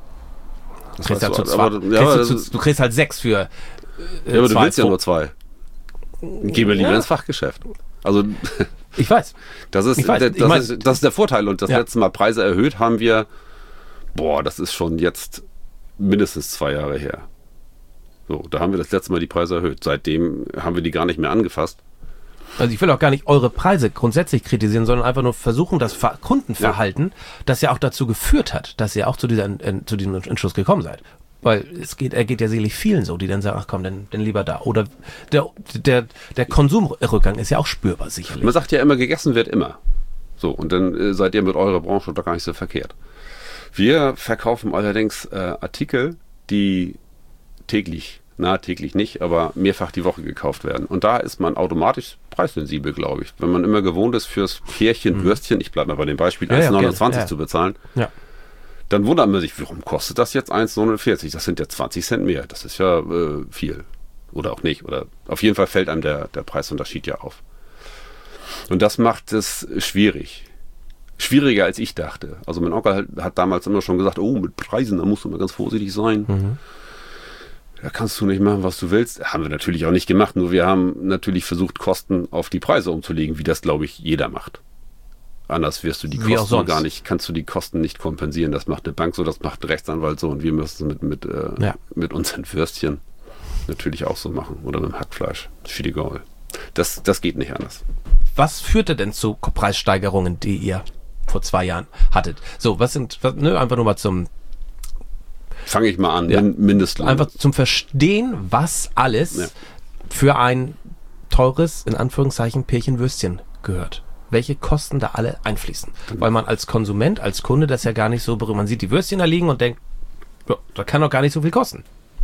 Das kriegst halt du, zwei, aber, ja, kriegst du, zu, du kriegst halt sechs für äh, Ja, aber du willst ja nur zwei. Geh mir lieber ja. ins Fachgeschäft. Also ich weiß. Das ist, ich weiß. Das, ich mein, ist, das ist der Vorteil. Und das ja. letzte Mal Preise erhöht haben wir, boah, das ist schon jetzt mindestens zwei Jahre her. So, da haben wir das letzte Mal die Preise erhöht. Seitdem haben wir die gar nicht mehr angefasst. Also ich will auch gar nicht eure Preise grundsätzlich kritisieren, sondern einfach nur versuchen, das Kundenverhalten, ja. das ja auch dazu geführt hat, dass ihr auch zu, dieser, äh, zu diesem Entschluss gekommen seid. Weil es geht, er geht ja sicherlich vielen so, die dann sagen, ach komm, dann, dann lieber da. Oder der, der, der Konsumrückgang ist ja auch spürbar, sicherlich. Man sagt ja immer, gegessen wird immer. So, und dann äh, seid ihr mit eurer Branche doch gar nicht so verkehrt. Wir verkaufen allerdings äh, Artikel, die täglich, na täglich nicht, aber mehrfach die Woche gekauft werden. Und da ist man automatisch preissensibel, glaube ich. Wenn man immer gewohnt ist, fürs Pärchen mhm. Würstchen, ich bleibe mal bei dem Beispiel, ja, eins ja, neunundzwanzig ja. zu bezahlen, ja. dann wundert man sich, warum kostet das jetzt eins neunundvierzig? Das sind ja zwanzig Cent mehr. Das ist ja äh, viel. Oder auch nicht. Oder auf jeden Fall fällt einem der, der Preisunterschied ja auf. Und das macht es schwierig. Schwieriger, als ich dachte. Also mein Onkel hat, hat damals immer schon gesagt, oh, mit Preisen, da musst du mal ganz vorsichtig sein. Mhm. Da kannst du nicht machen, was du willst. Haben wir natürlich auch nicht gemacht. Nur wir haben natürlich versucht, Kosten auf die Preise umzulegen, wie das, glaube ich, jeder macht. Anders wirst du die Wie Kosten gar nicht, kannst du die Kosten nicht kompensieren. Das macht eine Bank so, das macht ein Rechtsanwalt so und wir müssen mit, mit, äh, ja. mit unseren Würstchen natürlich auch so machen. Oder mit dem Hackfleisch. Fidegaul. Das, das geht nicht anders. Was führte denn zu Preissteigerungen, die ihr vor zwei Jahren hattet? So, was sind, was, ne, einfach nur mal zum... Fange ich mal an, ja. Mindestlohn. Einfach zum Verstehen, was alles ja. für ein teures, in Anführungszeichen, Pärchenwürstchen gehört. Welche Kosten da alle einfließen. Mhm. Weil man als Konsument, als Kunde das ja gar nicht so berührt. Man sieht die Würstchen da liegen und denkt, ja, da kann doch gar nicht so viel kosten.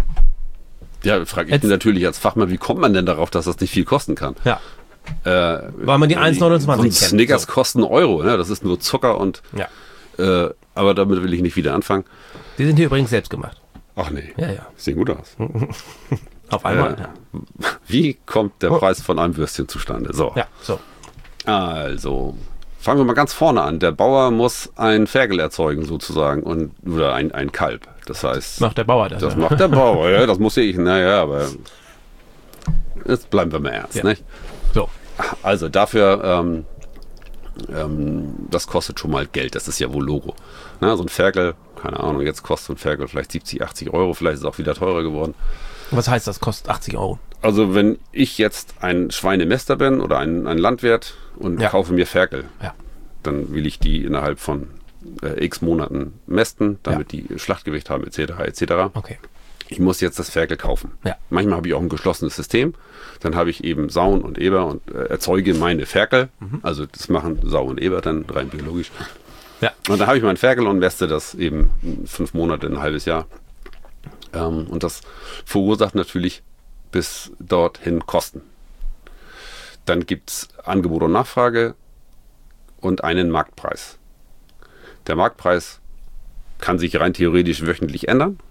Ja, frage ich Jetzt, mich natürlich als Fachmann, wie kommt man denn darauf, dass das nicht viel kosten kann? Ja. Äh, Weil man die eins neunundzwanzig kennt. Snickers so. kosten Euro, ne? Das ist nur Zucker und ja. äh, aber damit will ich nicht wieder anfangen. Die sind hier übrigens selbst gemacht. Ach nee, ja, ja. Sehen gut aus. Auf einmal. Äh, ja. Wie kommt der Preis von einem Würstchen zustande? So. Ja, so. Also, fangen wir mal ganz vorne an. Der Bauer muss ein Ferkel erzeugen sozusagen und oder ein, ein Kalb. Das heißt, macht der Bauer das. Das ja. macht der Bauer, ja, das muss ich. Naja, aber jetzt bleiben wir mal ernst, ja. nicht? So. Also dafür, ähm, ähm, das kostet schon mal Geld. Das ist ja wohl Logo. Na, so ein Ferkel, keine Ahnung, jetzt kostet so ein Ferkel vielleicht siebzig, achtzig Euro. Vielleicht ist es auch wieder teurer geworden. Was heißt das, kostet achtzig Euro? Also wenn ich jetzt ein Schweinemester bin oder ein, ein Landwirt und ja. kaufe mir Ferkel, ja. dann will ich die innerhalb von äh, x Monaten mästen, damit ja. die Schlachtgewicht haben, et cetera et cetera. Okay. Ich muss jetzt das Ferkel kaufen. Ja. Manchmal habe ich auch ein geschlossenes System. Dann habe ich eben Sauen und Eber und äh, erzeuge meine Ferkel. Mhm. Also das machen Sau und Eber dann rein biologisch. Ja. Und dann habe ich mein Ferkel und mäste das eben fünf Monate, ein halbes Jahr. Ähm, und das verursacht natürlich bis dorthin Kosten. Dann gibt es Angebot und Nachfrage und einen Marktpreis. Der Marktpreis kann sich rein theoretisch wöchentlich ändern,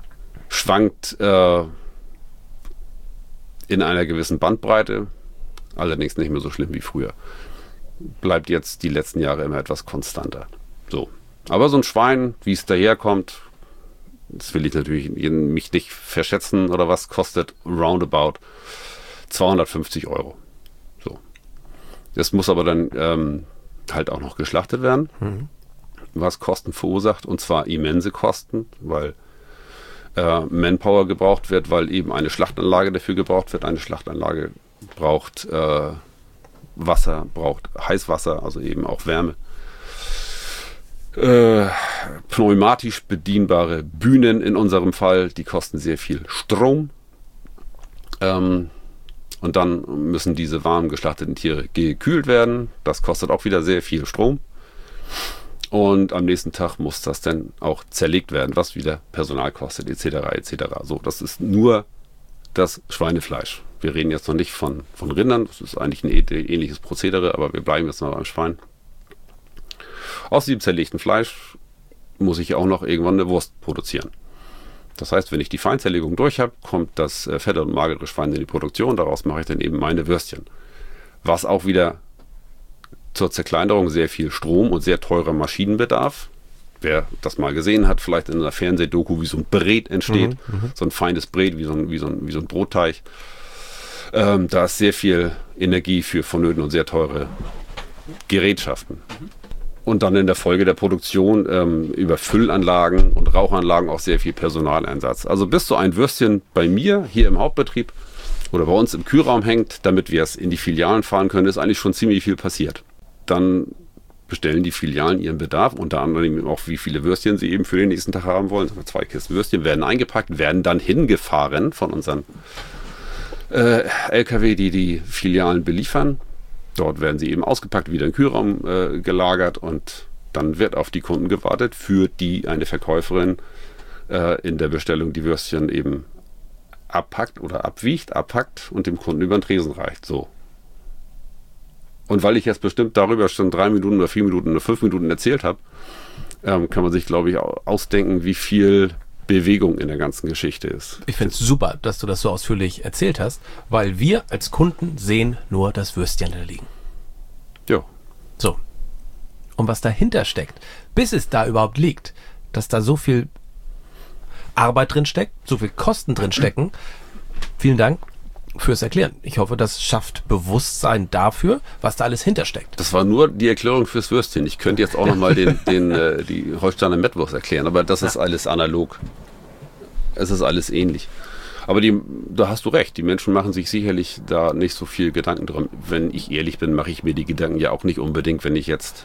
schwankt äh, in einer gewissen Bandbreite. Allerdings nicht mehr so schlimm wie früher. Bleibt jetzt die letzten Jahre immer etwas konstanter. So. Aber so ein Schwein, wie es daherkommt, das will ich natürlich mich nicht verschätzen oder was, kostet roundabout zweihundertfünfzig Euro. So. Das muss aber dann ähm, halt auch noch geschlachtet werden, mhm. was Kosten verursacht, und zwar immense Kosten, weil äh, Manpower gebraucht wird, weil eben eine Schlachtanlage dafür gebraucht wird. Eine Schlachtanlage braucht äh, Wasser, braucht Heißwasser, also eben auch Wärme. Äh, pneumatisch bedienbare Bühnen in unserem Fall, die kosten sehr viel Strom. Ähm, und dann müssen diese warm geschlachteten Tiere gekühlt werden. Das kostet auch wieder sehr viel Strom. Und am nächsten Tag muss das dann auch zerlegt werden, was wieder Personal kostet, et cetera et cetera. So, das ist nur das Schweinefleisch. Wir reden jetzt noch nicht von, von Rindern, das ist eigentlich ein ähnliches Prozedere, aber wir bleiben jetzt mal beim Schwein. Aus diesem zerlegten Fleisch muss ich auch noch irgendwann eine Wurst produzieren. Das heißt, wenn ich die Feinzerlegung durch habe, kommt das fette und magere Schwein in die Produktion. Daraus mache ich dann eben meine Würstchen. Was auch wieder zur Zerkleinerung sehr viel Strom und sehr teurer Maschinen bedarf. Wer das mal gesehen hat, vielleicht in einer Fernsehdoku, wie so ein Brät entsteht. Mhm, so ein feines Brät, wie so ein, wie so ein, wie so ein Brotteig. Ähm, da ist sehr viel Energie für vonnöten und sehr teure Gerätschaften. Und dann in der Folge der Produktion ähm, über Füllanlagen und Rauchanlagen auch sehr viel Personaleinsatz. Also bis so ein Würstchen bei mir hier im Hauptbetrieb oder bei uns im Kühlraum hängt, damit wir es in die Filialen fahren können, ist eigentlich schon ziemlich viel passiert. Dann bestellen die Filialen ihren Bedarf, unter anderem auch wie viele Würstchen sie eben für den nächsten Tag haben wollen. Zwei Kisten Würstchen werden eingepackt, werden dann hingefahren von unseren äh, L K W, die die Filialen beliefern. Dort werden sie eben ausgepackt, wieder in den Kühlraum äh, gelagert und dann wird auf die Kunden gewartet, für die eine Verkäuferin äh, in der Bestellung die Würstchen eben abpackt oder abwiegt, abpackt und dem Kunden über den Tresen reicht. So. Und weil ich jetzt bestimmt darüber schon drei Minuten oder vier Minuten oder fünf Minuten erzählt habe, ähm, kann man sich, glaube ich, ausdenken, wie viel Bewegung in der ganzen Geschichte ist. Ich finde es super, dass du das so ausführlich erzählt hast, weil wir als Kunden sehen nur das Würstchen da liegen. Ja. So. Und was dahinter steckt, bis es da überhaupt liegt, dass da so viel Arbeit drin steckt, so viel Kosten drin stecken. Vielen Dank fürs Erklären. Ich hoffe, das schafft Bewusstsein dafür, was da alles hintersteckt. Das war nur die Erklärung fürs Würstchen. Ich könnte jetzt auch nochmal den, den, äh, die Holsteiner Mettwurst erklären, aber das ist ja alles analog. Es ist alles ähnlich. Aber die, da hast du recht, die Menschen machen sich sicherlich da nicht so viel Gedanken drum. Wenn ich ehrlich bin, mache ich mir die Gedanken ja auch nicht unbedingt, wenn ich jetzt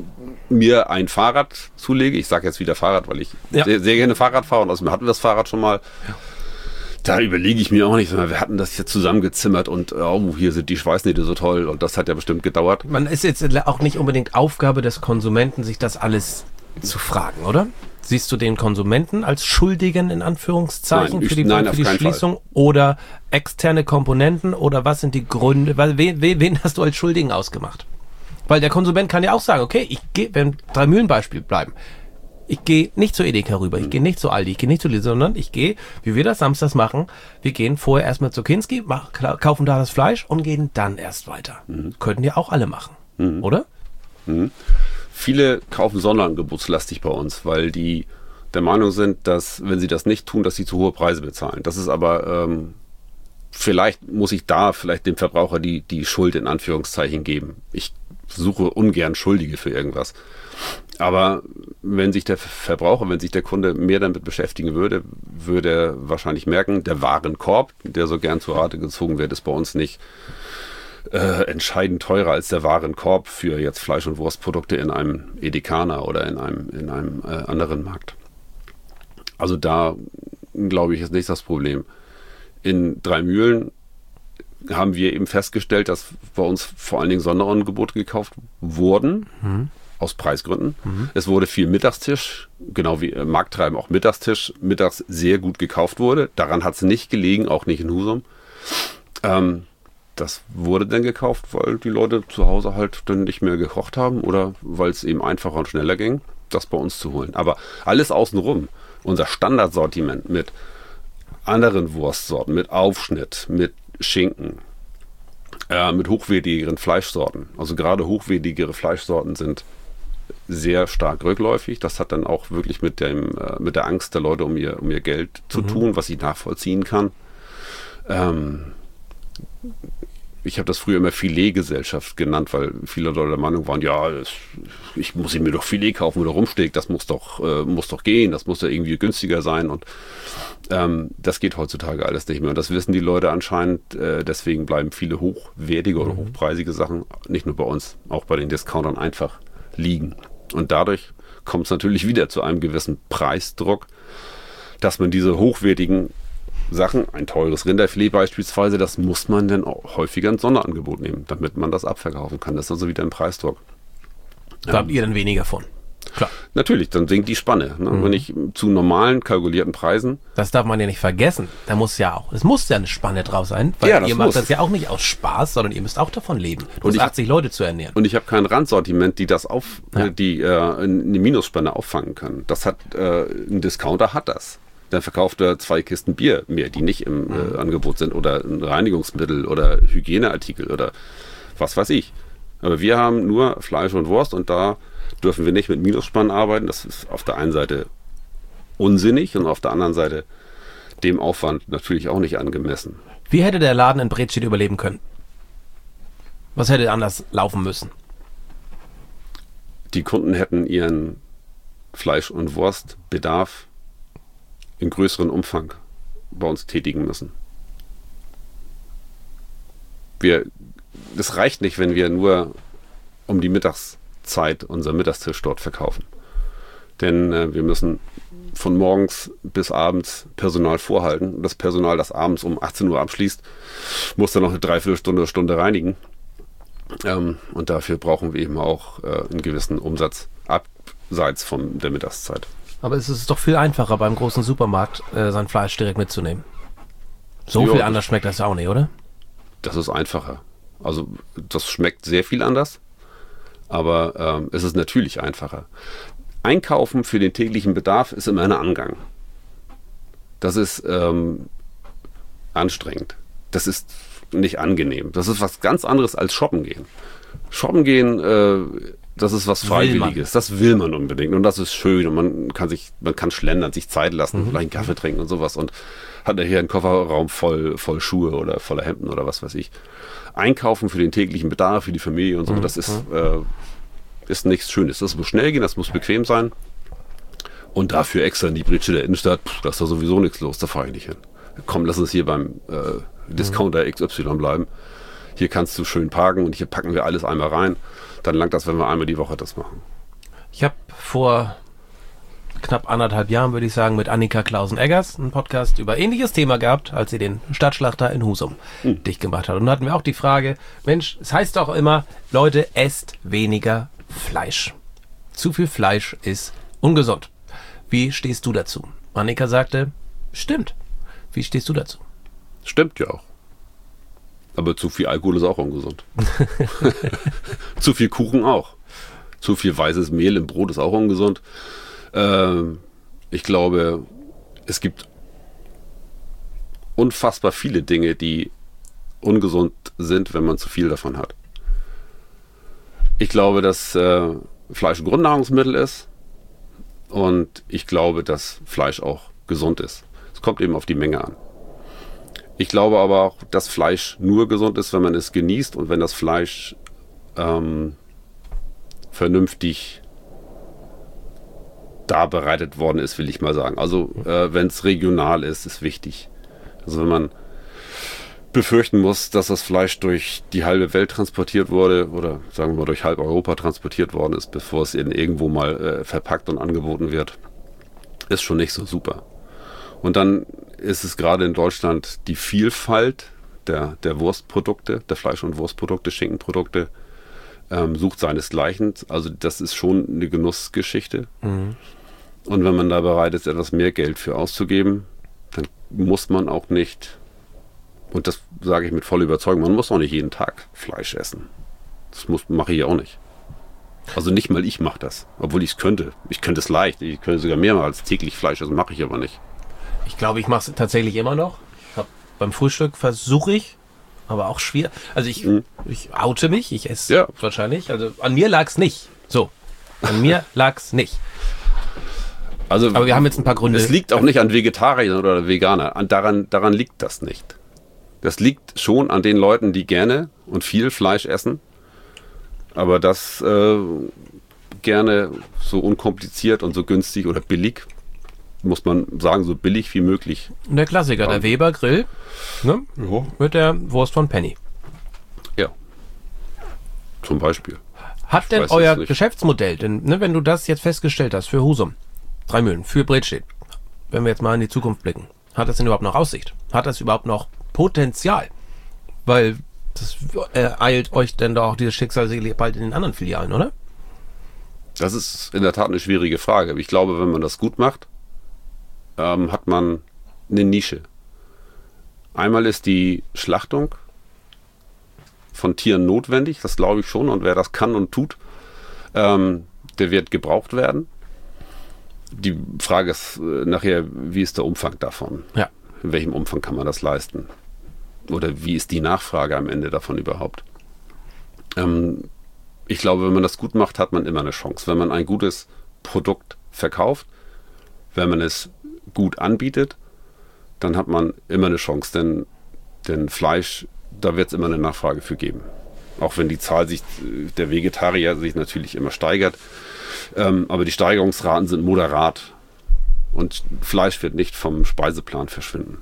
mir ein Fahrrad zulege. Ich sage jetzt wieder Fahrrad, weil ich ja. sehr, sehr gerne Fahrrad fahre und außerdem hatten wir das Fahrrad schon mal. Ja. Da überlege ich mir auch nicht, sondern wir hatten das jetzt zusammengezimmert und oh, hier sind die Schweißnähte so toll und das hat ja bestimmt gedauert. Man ist jetzt auch nicht unbedingt Aufgabe des Konsumenten, sich das alles zu fragen, oder? Siehst du den Konsumenten als Schuldigen in Anführungszeichen nein, für die, nein, für die Schließung Fall. Oder externe Komponenten oder was sind die Gründe? Weil, wen, wen hast du als Schuldigen ausgemacht? Weil der Konsument kann ja auch sagen, okay, ich gehe, wenn drei Mühlen Beispiel bleiben, ich gehe nicht zu Edeka rüber, ich gehe nicht zu Aldi, ich gehe nicht zu Lidl, sondern ich gehe, wie wir das samstags machen, wir gehen vorher erstmal zu Kinski, mach, kaufen da das Fleisch und gehen dann erst weiter. Mhm. Könnten ja auch alle machen, mhm. oder? Mhm. Viele kaufen sonderangebotslastig bei uns, weil die der Meinung sind, dass, wenn sie das nicht tun, dass sie zu hohe Preise bezahlen. Das ist aber, ähm, vielleicht muss ich da vielleicht dem Verbraucher die, die Schuld in Anführungszeichen geben. Ich suche ungern Schuldige für irgendwas. Aber wenn sich der Verbraucher, wenn sich der Kunde mehr damit beschäftigen würde, würde er wahrscheinlich merken, der Warenkorb, der so gern zur Rate gezogen wird, ist bei uns nicht Äh, entscheidend teurer als der Warenkorb für jetzt Fleisch- und Wurstprodukte in einem Edekaner oder in einem, in einem äh, anderen Markt. Also da, glaube ich, ist nicht das Problem. In Dreimühlen haben wir eben festgestellt, dass bei uns vor allen Dingen Sonderangebote gekauft wurden, mhm. aus Preisgründen. Mhm. Es wurde viel Mittagstisch, genau wie äh, Markttreiben auch Mittagstisch, mittags sehr gut gekauft wurde. Daran hat es nicht gelegen, auch nicht in Husum. Ähm, Das wurde dann gekauft, weil die Leute zu Hause halt dann nicht mehr gekocht haben oder weil es eben einfacher und schneller ging, das bei uns zu holen. Aber alles außenrum, unser Standardsortiment mit anderen Wurstsorten, mit Aufschnitt, mit Schinken, Äh, mit hochwertigeren Fleischsorten. Also gerade hochwertigere Fleischsorten sind sehr stark rückläufig. Das hat dann auch wirklich mit dem äh, mit der Angst der Leute um ihr, um ihr Geld zu mhm. tun, was ich nachvollziehen kann. Ähm, ich habe das früher immer Filetgesellschaft genannt, weil viele Leute der Meinung waren, ja, das, ich muss mir doch Filet kaufen oder rumsteht, das muss doch, äh, muss doch gehen, das muss ja irgendwie günstiger sein und ähm, das geht heutzutage alles nicht mehr. Und das wissen die Leute anscheinend, äh, deswegen bleiben viele hochwertige oder hochpreisige Sachen, nicht nur bei uns, auch bei den Discountern einfach liegen. Und dadurch kommt es natürlich wieder zu einem gewissen Preisdruck, dass man diese hochwertigen Sachen, ein teures Rinderfilet beispielsweise, das muss man dann auch häufiger ins Sonderangebot nehmen, damit man das abverkaufen kann. Das ist also wieder ein Preisdruck. Da habt ihr dann weniger von. Klar. Natürlich, dann sinkt die Spanne. Ne? Mhm. Wenn ich zu normalen, kalkulierten Preisen... Das darf man ja nicht vergessen. Da muss ja auch, es muss ja eine Spanne drauf sein, weil ja, ihr macht muss. das ja auch nicht aus Spaß, sondern ihr müsst auch davon leben. Du hast achtzig Leute zu ernähren. Und ich habe kein Randsortiment, die das auf, ja. die äh, eine Minusspanne auffangen können. Das hat, äh, ein Discounter hat das. Dann verkauft er zwei Kisten Bier mehr, die nicht im mhm. äh, Angebot sind oder ein Reinigungsmittel oder Hygieneartikel oder was weiß ich. Aber wir haben nur Fleisch und Wurst und da dürfen wir nicht mit Minusspannen arbeiten. Das ist auf der einen Seite unsinnig und auf der anderen Seite dem Aufwand natürlich auch nicht angemessen. Wie hätte der Laden in Bredstedt überleben können? Was hätte anders laufen müssen? Die Kunden hätten ihren Fleisch- und Wurstbedarf in größeren Umfang bei uns tätigen müssen. Wir, das reicht nicht, wenn wir nur um die Mittagszeit unseren Mittagstisch dort verkaufen. Denn äh, wir müssen von morgens bis abends Personal vorhalten. Das Personal, das abends um achtzehn Uhr abschließt, muss dann noch eine Dreiviertelstunde, Stunde reinigen. Ähm, und dafür brauchen wir eben auch äh, einen gewissen Umsatz abseits von der Mittagszeit. Aber es ist doch viel einfacher, beim großen Supermarkt äh, sein Fleisch direkt mitzunehmen. So jo, viel anders schmeckt das auch nicht, oder? Das ist einfacher. Also das schmeckt sehr viel anders, aber ähm, es ist natürlich einfacher. Einkaufen für den täglichen Bedarf ist immer ein Angang. Das ist ähm, anstrengend. Das ist nicht angenehm. Das ist was ganz anderes als shoppen gehen. Shoppen gehen, äh, das ist was Freiwilliges. Das will man unbedingt. Und das ist schön. Und man kann sich, man kann schlendern, sich Zeit lassen, mhm. vielleicht einen Kaffee trinken und sowas. Und hat er hier einen Kofferraum voll, voll Schuhe oder voller Hemden oder was weiß ich. Einkaufen für den täglichen Bedarf, für die Familie und so, mhm. das ist, äh, ist nichts Schönes. Das muss schnell gehen, das muss bequem sein. Und dafür extra in die Bredstedter Innenstadt, pff, da ist da sowieso nichts los, da fahre ich nicht hin. Komm, lass uns hier beim äh, Discounter X Y bleiben. Hier kannst du schön parken und hier packen wir alles einmal rein. Dann langt das, wenn wir einmal die Woche das machen. Ich habe vor knapp anderthalb Jahren, würde ich sagen, mit Annika Clausen-Eggers einen Podcast über ähnliches Thema gehabt, als sie den Stadtschlachter in Husum hm. dicht gemacht hat. Und da hatten wir auch die Frage, Mensch, es heißt doch immer, Leute, esst weniger Fleisch. Zu viel Fleisch ist ungesund. Wie stehst du dazu? Annika sagte, stimmt. Wie stehst du dazu? Stimmt ja auch. Aber zu viel Alkohol ist auch ungesund. Zu viel Kuchen auch. Zu viel weißes Mehl im Brot ist auch ungesund. Ähm, ich glaube, es gibt unfassbar viele Dinge, die ungesund sind, wenn man zu viel davon hat. Ich glaube, dass äh, Fleisch ein Grundnahrungsmittel ist und ich glaube, dass Fleisch auch gesund ist. Es kommt eben auf die Menge an. Ich glaube aber auch, dass Fleisch nur gesund ist, wenn man es genießt und wenn das Fleisch ähm, vernünftig da bereitet worden ist, will ich mal sagen. Also äh, wenn es regional ist, ist wichtig. Also wenn man befürchten muss, dass das Fleisch durch die halbe Welt transportiert wurde oder sagen wir mal durch halb Europa transportiert worden ist, bevor es in irgendwo mal äh, verpackt und angeboten wird, ist schon nicht so super. Und dann ist es gerade in Deutschland die Vielfalt der, der Wurstprodukte, der Fleisch- und Wurstprodukte, Schinkenprodukte, ähm, sucht seinesgleichen. Also das ist schon eine Genussgeschichte. Mhm. Und wenn man da bereit ist, etwas mehr Geld für auszugeben, dann muss man auch nicht, und das sage ich mit voller Überzeugung, man muss auch nicht jeden Tag Fleisch essen. Das muss, mache ich auch nicht. Also nicht mal ich mache das, obwohl ich es könnte. Ich könnte es leicht. Ich könnte sogar mehrmals täglich Fleisch essen, mache ich aber nicht. Ich glaube, ich mache es tatsächlich immer noch. Hab, beim Frühstück versuche ich aber auch schwierig. Also ich, Mhm. ich oute mich, ich esse Ja. wahrscheinlich. Also an mir lag's nicht. So, an mir lag's nicht. Also, Aber wir haben jetzt ein paar Gründe. es liegt auch nicht an Vegetariern oder Veganern. An, daran, daran liegt das nicht. Das liegt schon an den Leuten, die gerne und viel Fleisch essen, aber das äh, gerne so unkompliziert und so günstig oder billig, muss man sagen, so billig wie möglich. Der Klassiker, der Weber Grill, ne? Ja. Mit der Wurst von Penny. Ja. Zum Beispiel. Hat Ich denn weiß es euer nicht. Geschäftsmodell, denn ne, wenn du das jetzt festgestellt hast für Husum, Drei Mühlen, für Bredstedt, wenn wir jetzt mal in die Zukunft blicken, hat das denn überhaupt noch Aussicht? Hat das überhaupt noch Potenzial? Weil das ereilt euch denn doch auch dieses Schicksal sicherlich bald in den anderen Filialen, oder? Das ist in der Tat eine schwierige Frage. Ich glaube, wenn man das gut macht, ähm, hat man eine Nische. Einmal ist die Schlachtung von Tieren notwendig, das glaube ich schon. Und wer das kann und tut, ähm, der wird gebraucht werden. Die Frage ist äh, nachher, wie ist der Umfang davon? Ja. In welchem Umfang kann man das leisten? Oder wie ist die Nachfrage am Ende davon überhaupt? Ähm, ich glaube, wenn man das gut macht, hat man immer eine Chance. Wenn man ein gutes Produkt verkauft, wenn man es gut anbietet, dann hat man immer eine Chance. Denn, denn Fleisch, da wird es immer eine Nachfrage für geben. Auch wenn die Zahl sich der Vegetarier sich natürlich immer steigert. Ähm, aber die Steigerungsraten sind moderat. Und Fleisch wird nicht vom Speiseplan verschwinden.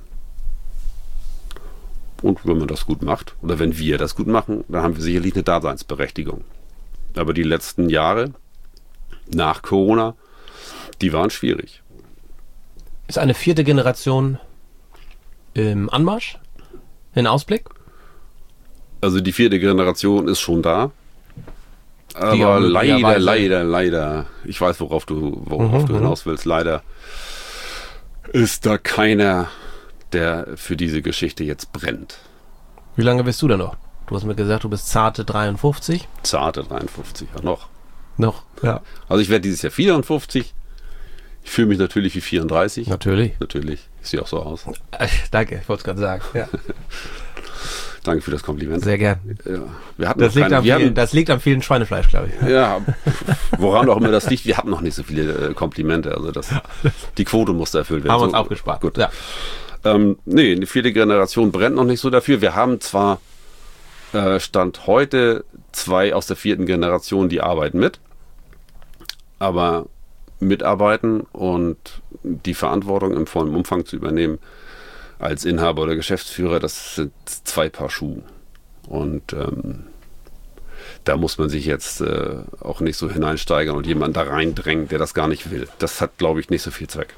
Und wenn man das gut macht, oder wenn wir das gut machen, dann haben wir sicherlich eine Daseinsberechtigung. Aber die letzten Jahre nach Corona, die waren schwierig. Ist eine vierte Generation im Anmarsch? In Ausblick? Also die vierte Generation ist schon da. Die Aber auch leider, möglicherweise- leider, leider, ich weiß, worauf du, worauf Mhm, du mhm. hinaus willst, leider ist da keiner, der für diese Geschichte jetzt brennt. Wie lange bist du da noch? Du hast mir gesagt, du bist zarte dreiundfünfzig. Zarte dreiundfünfzig, ja noch. Noch? Ja. Also ich werde dieses Jahr vierundfünfzig. Ich fühle mich natürlich wie vierunddreißig. Natürlich. Natürlich, ich sehe auch so aus. Äh, danke, ich wollte es gerade sagen. Ja. Danke für das Kompliment. Sehr gern. Ja, wir hatten Das noch liegt, keine, am wir vielen, hatten, das liegt am vielen Schweinefleisch, glaube ich. ja, woran auch immer das liegt, wir hatten noch nicht so viele äh, Komplimente. Also das, die Quote musste erfüllt werden. Haben wir uns So, aufgespart. Gut. Ja. Ähm, nee, die vierte Generation brennt noch nicht so dafür. Wir haben zwar äh, Stand heute zwei aus der vierten Generation, die arbeiten mit, aber mitarbeiten und die Verantwortung im vollen Umfang zu übernehmen als Inhaber oder Geschäftsführer, das sind zwei Paar Schuhe. Und ähm, da muss man sich jetzt äh, auch nicht so hineinsteigern und jemanden da reindrängen, der das gar nicht will. Das hat, glaube ich, nicht so viel Zweck.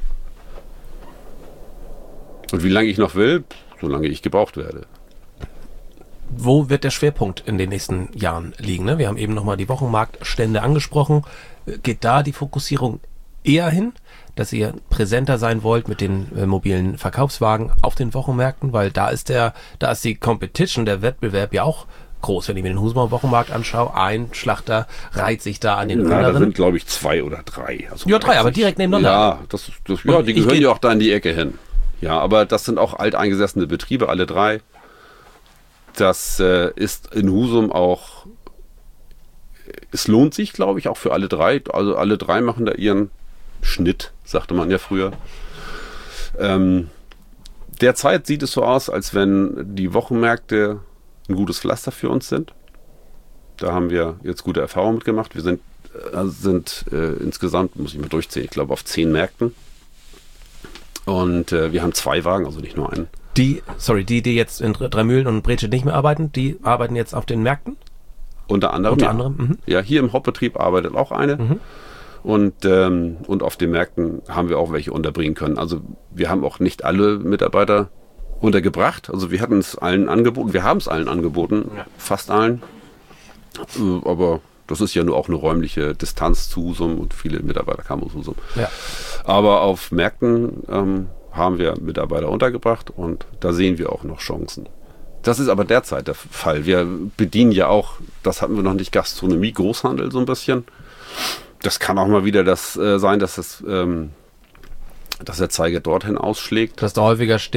Und wie lange ich noch will, solange ich gebraucht werde. Wo wird der Schwerpunkt in den nächsten Jahren liegen? Ne? Wir haben eben nochmal die Wochenmarktstände angesprochen. Geht da die Fokussierung eher hin, dass ihr präsenter sein wollt mit den äh, mobilen Verkaufswagen auf den Wochenmärkten? Weil da ist der, da ist die Competition, der Wettbewerb ja auch groß. Wenn ich mir den Husumer Wochenmarkt anschaue, ein Schlachter reiht sich da an den Na, da anderen. sind, glaube ich, zwei oder drei. Also Ja, drei, aber direkt nebeneinander. Ja, das, das, ja Und die ich gehören geh- ja auch da in die Ecke hin. Ja, aber das sind auch alteingesessene Betriebe, alle drei. Das äh, ist in Husum auch, es lohnt sich, glaube ich, auch für alle drei. Also alle drei machen da ihren Schnitt, sagte man ja früher. Ähm, derzeit sieht es so aus, als wenn die Wochenmärkte ein gutes Pflaster für uns sind. Da haben wir jetzt gute Erfahrungen mitgemacht. Wir sind, äh, sind äh, insgesamt, muss ich mal durchzählen, ich glaube auf zehn Märkten. Und äh, wir haben zwei Wagen, also nicht nur einen. Die, sorry, die, die jetzt in Dreimühlen und Bredstedt nicht mehr arbeiten, die arbeiten jetzt auf den Märkten? Unter anderem. Unter ja. anderem, mhm. Ja, hier im Hauptbetrieb arbeitet auch eine. Und, ähm, und auf den Märkten haben wir auch welche unterbringen können. Also wir haben auch nicht alle Mitarbeiter untergebracht. Also wir hatten es allen angeboten. Wir haben es allen angeboten, Ja. fast allen. Äh, aber das ist ja nur auch eine räumliche Distanz zu Husum und viele Mitarbeiter kamen aus Husum. Ja. Aber auf Märkten ähm, haben wir Mitarbeiter untergebracht und da sehen wir auch noch Chancen. Das ist aber derzeit der Fall. Wir bedienen ja auch, das hatten wir noch nicht, Gastronomie, Großhandel so ein bisschen. Das kann auch mal wieder das äh, sein, dass, das, ähm, dass der Zeiger dorthin ausschlägt. Dass da häufiger steht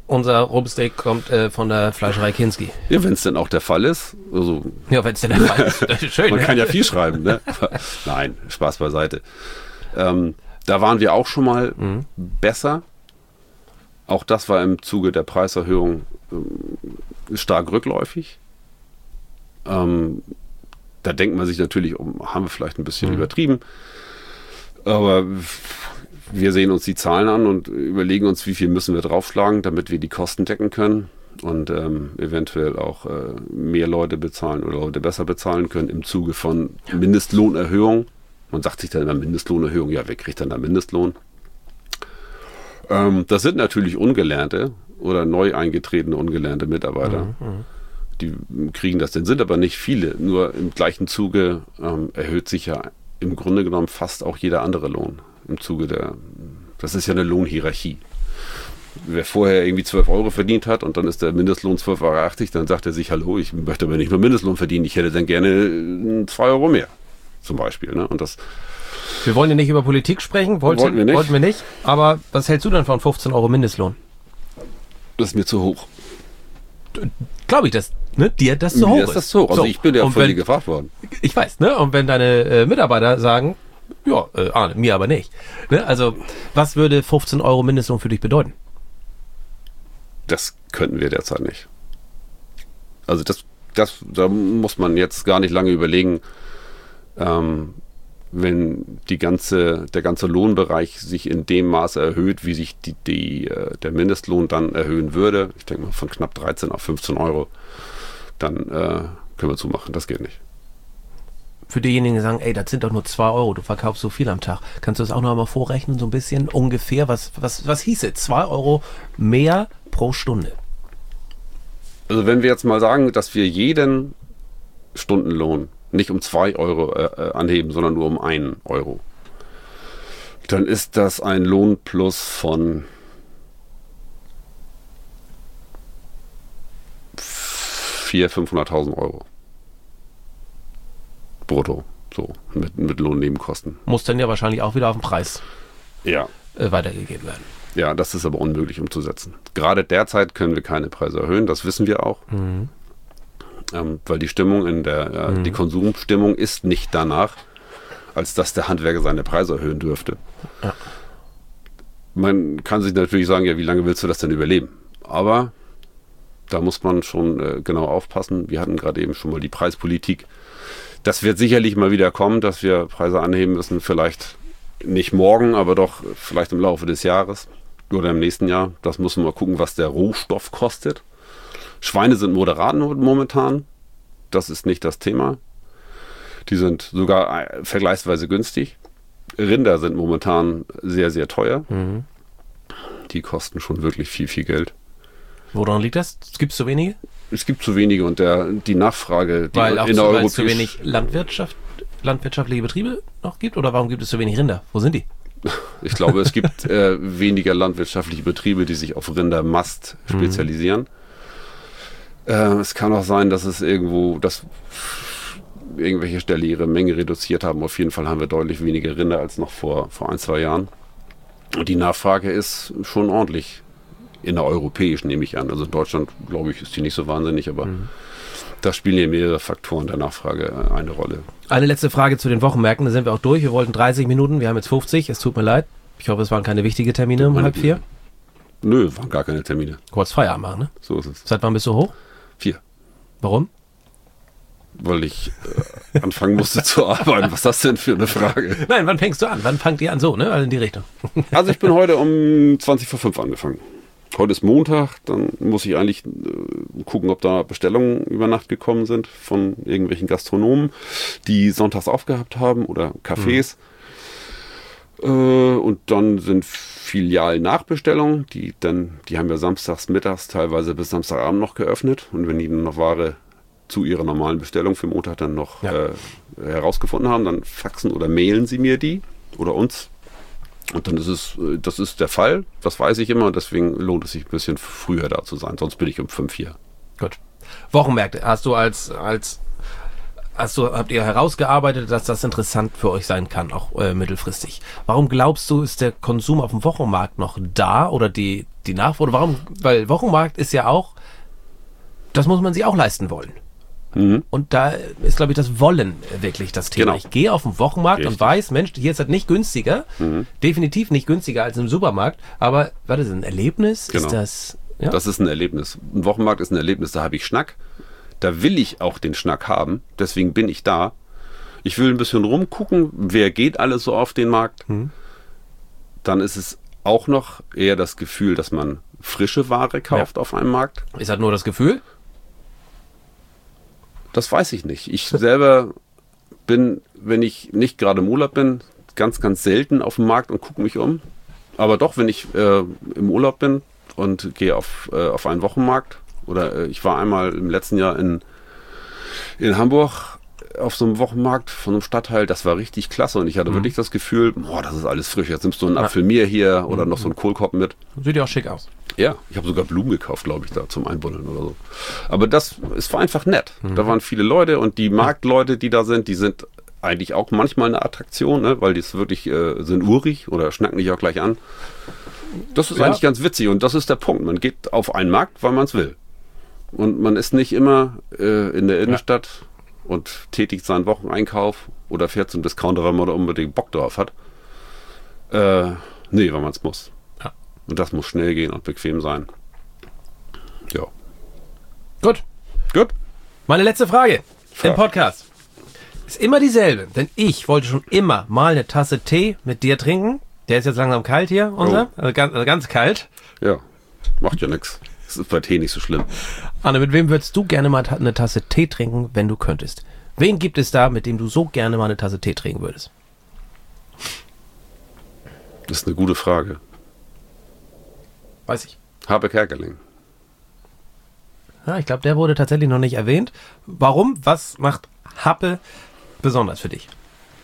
unser Rumpsteak kommt äh, von der Fleischerei Kinski. Ja, wenn es denn auch der Fall ist. Also, ja, wenn es denn der Fall ist. Das ist schön. Man ne? kann ja viel schreiben, ne? Nein, Spaß beiseite. Ähm, da waren wir auch schon mal mhm. besser. Auch das war im Zuge der Preiserhöhung ähm, stark rückläufig. Ähm, da denkt man sich natürlich, um, haben wir vielleicht ein bisschen mhm. übertrieben. Aber wir sehen uns die Zahlen an und überlegen uns, wie viel müssen wir draufschlagen, damit wir die Kosten decken können und ähm, eventuell auch äh, mehr Leute bezahlen oder Leute besser bezahlen können im Zuge von Mindestlohnerhöhung. Man sagt sich dann immer Mindestlohnerhöhung, ja, wer kriegt dann da Mindestlohn? Ähm, das sind natürlich ungelernte oder neu eingetretene ungelernte Mitarbeiter. Mhm. Die kriegen das, denn sind aber nicht viele. Nur im gleichen Zuge ähm, erhöht sich ja im Grunde genommen fast auch jeder andere Lohn. Im Zuge der, das ist ja eine Lohnhierarchie. Wer vorher irgendwie zwölf Euro verdient hat und dann ist der Mindestlohn zwölf Euro achtzig, dann sagt er sich, hallo, ich möchte aber nicht nur Mindestlohn verdienen, ich hätte dann gerne zwei Euro mehr, zum Beispiel. Ne? Und das wir wollen ja nicht über Politik sprechen, wollten, wollten, wir nicht. wollten wir nicht. Aber was hältst du denn von fünfzehn Euro Mindestlohn? Das ist mir zu hoch. Glaube ich, dass ne, dir das zu hoch mir ist. Das zu hoch. Also so. Ich bin ja völlig gefragt worden. Ich weiß, ne? Und wenn deine äh, Mitarbeiter sagen, ja, äh, Arne, mir aber nicht. Ne? Also, was würde fünfzehn Euro Mindestlohn für dich bedeuten? Das könnten wir derzeit nicht. Also das, das, da muss man jetzt gar nicht lange überlegen, ähm, wenn die ganze, der ganze Lohnbereich sich in dem Maße erhöht, wie sich die, die, der Mindestlohn dann erhöhen würde, ich denke mal von knapp dreizehn auf fünfzehn Euro, dann äh, können wir zumachen. Das geht nicht. Für diejenigen, die sagen, ey, das sind doch nur zwei Euro, du verkaufst so viel am Tag. Kannst du das auch noch mal vorrechnen, so ein bisschen ungefähr? Was, was, was hieße zwei Euro mehr pro Stunde? Also wenn wir jetzt mal sagen, dass wir jeden Stundenlohn nicht um zwei Euro äh, anheben, sondern nur um einen Euro, dann ist das ein Lohnplus von vierhunderttausend, fünfhunderttausend Euro. Brutto, so, mit, mit Lohnnebenkosten. Muss dann ja wahrscheinlich auch wieder auf den Preis ja. äh, weitergegeben werden. Ja, das ist aber unmöglich umzusetzen. Gerade derzeit können wir keine Preise erhöhen, das wissen wir auch. Mhm. Ähm, weil die Stimmung in der, äh, mhm. die Konsumstimmung ist nicht danach, als dass der Handwerker seine Preise erhöhen dürfte. Ja. Man kann sich natürlich sagen, ja, wie lange willst du das denn überleben? Aber da muss man schon äh, genau aufpassen. Wir hatten gerade eben schon mal die Preispolitik. Das wird sicherlich mal wieder kommen, dass wir Preise anheben müssen. Vielleicht nicht morgen, aber doch vielleicht im Laufe des Jahres oder im nächsten Jahr. Das muss man mal gucken, was der Rohstoff kostet. Schweine sind moderat momentan. Das ist nicht das Thema. Die sind sogar vergleichsweise günstig. Rinder sind momentan sehr, sehr teuer. Mhm. Die kosten schon wirklich viel, viel Geld. Woran liegt das? Gibt es zu wenige? Es gibt zu wenige und der, die Nachfrage, die weil auch in zu, der weil europäischen... es zu wenig Landwirtschaft, landwirtschaftliche Betriebe noch gibt? Oder warum gibt es zu wenig Rinder? Wo sind die? Ich glaube, es gibt äh, weniger landwirtschaftliche Betriebe, die sich auf Rindermast spezialisieren. Mhm. Äh, es kann auch sein, dass es irgendwo, dass irgendwelche Ställe ihre Menge reduziert haben. Auf jeden Fall haben wir deutlich weniger Rinder als noch vor, vor ein, zwei Jahren. Und die Nachfrage ist schon ordentlich. In der europäischen nehme ich an. Also in Deutschland, glaube ich, ist die nicht so wahnsinnig, aber mhm. da spielen ja mehrere Faktoren der Nachfrage eine Rolle. Eine letzte Frage zu den Wochenmärkten, da sind wir auch durch. Wir wollten dreißig Minuten, wir haben jetzt fünfzig, es tut mir leid. Ich hoffe, es waren keine wichtigen Termine um halb vier. Nö, waren gar keine Termine. Kurz Feierabend machen, ne? So ist es. Seit wann bist du hoch? Vier. Warum? Weil ich äh, anfangen musste zu arbeiten. Was ist das denn für eine Frage? Nein, wann fängst du an? Wann fangt ihr an so, ne? Also in die Richtung. Also ich bin heute um zwanzig vor fünf angefangen. Heute ist Montag, dann muss ich eigentlich äh, gucken, ob da Bestellungen über Nacht gekommen sind von irgendwelchen Gastronomen, die sonntags aufgehabt haben oder Cafés. Mhm. Äh, und dann sind Filial-Nachbestellungen, die dann, die haben ja samstags mittags teilweise bis Samstagabend noch geöffnet. Und wenn die noch Ware zu ihrer normalen Bestellung für Montag dann noch ja. äh, herausgefunden haben, dann faxen oder mailen sie mir die oder uns. Und dann ist es, das ist der Fall, das weiß ich immer, und deswegen lohnt es sich ein bisschen früher da zu sein, sonst bin ich um fünf hier. Gut. Wochenmärkte hast du als, als hast du, habt ihr herausgearbeitet, dass das interessant für euch sein kann, auch äh, mittelfristig. Warum glaubst du, ist der Konsum auf dem Wochenmarkt noch da oder die, die Nachfrage? Warum? Weil Wochenmarkt ist ja auch, das muss man sich auch leisten wollen. Mhm. Und da ist, glaube ich, das Wollen wirklich das Thema. Genau. Ich gehe auf den Wochenmarkt Richtig. und weiß, Mensch, hier ist das nicht günstiger, Mhm. definitiv nicht günstiger als im Supermarkt, aber war das ein Erlebnis? Genau. Ist das... Ja? Das ist ein Erlebnis. Ein Wochenmarkt ist ein Erlebnis, da habe ich Schnack. Da will ich auch den Schnack haben, deswegen bin ich da. Ich will ein bisschen rumgucken, wer geht alles so auf den Markt. Mhm. Dann ist es auch noch eher das Gefühl, dass man frische Ware kauft auf einem Markt. Ist das nur das Gefühl? Das weiß ich nicht. Ich selber bin, wenn ich nicht gerade im Urlaub bin, ganz, ganz selten auf dem Markt und gucke mich um. Aber doch, wenn ich äh, im Urlaub bin und gehe auf, äh, auf einen Wochenmarkt, oder äh, ich war einmal im letzten Jahr in, in Hamburg auf so einem Wochenmarkt von einem Stadtteil, das war richtig klasse und ich hatte Mhm. wirklich das Gefühl, boah, das ist alles frisch. Jetzt nimmst du einen Ja. Apfel mir hier oder noch so einen Kohlkorb mit. Sieht ja auch schick aus. Ja, ich habe sogar Blumen gekauft, glaube ich, da zum Einbuddeln oder so. Aber das, es war einfach nett. Da waren viele Leute und die Marktleute, die da sind, die sind eigentlich auch manchmal eine Attraktion, ne? Weil die es wirklich äh, sind urig oder schnacken dich auch gleich an. Das ist Ja. eigentlich ganz witzig und das ist der Punkt. Man geht auf einen Markt, weil man es will. Und man ist nicht immer äh, in der Innenstadt und tätigt seinen Wocheneinkauf oder fährt zum Discounter, weil man da unbedingt Bock drauf hat. Äh, nee, weil man es muss. Ja. Und das muss schnell gehen und bequem sein. Ja. Gut. Gut. Meine letzte Frage Ja. im Podcast ist immer dieselbe, denn ich wollte schon immer mal eine Tasse Tee mit dir trinken. Der ist jetzt langsam kalt hier, unser. Also ganz, also ganz kalt. Ja. Macht ja nichts. Das ist bei Tee nicht so schlimm. Anne, mit wem würdest du gerne mal ta- eine Tasse Tee trinken, wenn du könntest? Wen gibt es da, mit dem du so gerne mal eine Tasse Tee trinken würdest? Das ist eine gute Frage. Weiß ich. Habe Kerkeling. Ja, ich glaube, der wurde tatsächlich noch nicht erwähnt. Warum? Was macht Happe besonders für dich?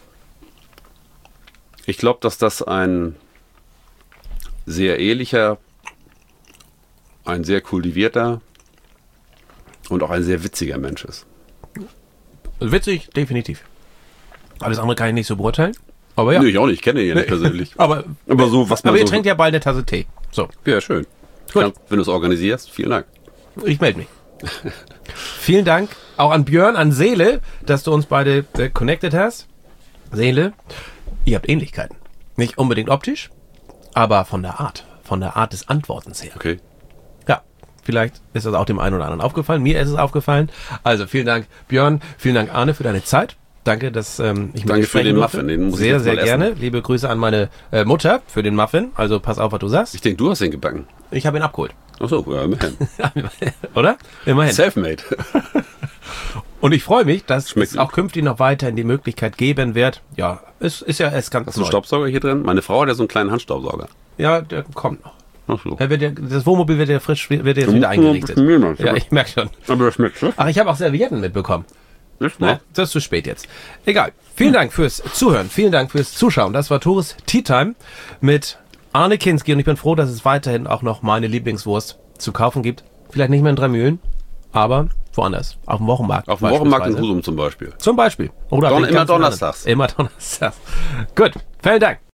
Ich glaube, dass das ein sehr ehrlicher, ein sehr kultivierter und auch ein sehr witziger Mensch ist. Witzig, definitiv. Alles andere kann ich nicht so beurteilen. Aber ja. Nee, ich auch nicht. Ich kenne ihn ja nicht persönlich. Aber, Aber so, was man aber ihr so... trinkt ja bald eine Tasse Tee. So, Ja, schön. Gut. Ja, wenn du es organisierst, vielen Dank. ich melde mich. Vielen Dank auch an Björn, an Seele, dass du uns beide äh, connected hast. Seele, ihr habt Ähnlichkeiten. Nicht unbedingt optisch, aber von der Art. Von der Art des Antwortens her. Okay. Ja, vielleicht ist das auch dem einen oder anderen aufgefallen. Mir ist es aufgefallen. Also vielen Dank, Björn. Vielen Dank, Arne, für deine Zeit. Danke, dass ähm, ich mit Danke dir für sprechen den durfte. Muffin, den muss ich Sehr, jetzt sehr mal gerne. essen. Liebe Grüße an meine äh, Mutter für den Muffin. Also pass auf, was du sagst. Ich denke, du hast ihn gebacken. Ich habe ihn abgeholt. Achso, ja, immerhin. Oder? Immerhin. Selfmade. Und ich freue mich, dass Schmeckt es auch künftig noch weiterhin die Möglichkeit geben wird. Ja, es ist ja erst ganz Hast du einen neu. Staubsauger hier drin? Meine Frau hat ja so einen kleinen Handstaubsauger. Ja, der kommt noch. Ach so. Er wird ja, das Wohnmobil wird ja frisch, wird jetzt Du wieder musst nur ein eingerichtet. bisschen mehr machen. Ja, ich merke schon. Aber das schmeckt, ne? Ach, ich habe auch Servietten mitbekommen. Nicht Ne? mal. Das ist zu spät jetzt. Egal. Vielen Dank fürs Zuhören. Vielen Dank fürs Zuschauen. Das war Tores Tea Time mit Arne Kinski. Und ich bin froh, dass es weiterhin auch noch meine Lieblingswurst zu kaufen gibt. Vielleicht nicht mehr in Drei-Mühlen, aber woanders. Auf dem Wochenmarkt. Auf dem Wochenmarkt in beispielsweise. Husum zum Beispiel. Zum Beispiel. Oder Don- den immer ganzen anderen. donnerstags. Immer donnerstags. Gut. Vielen Dank.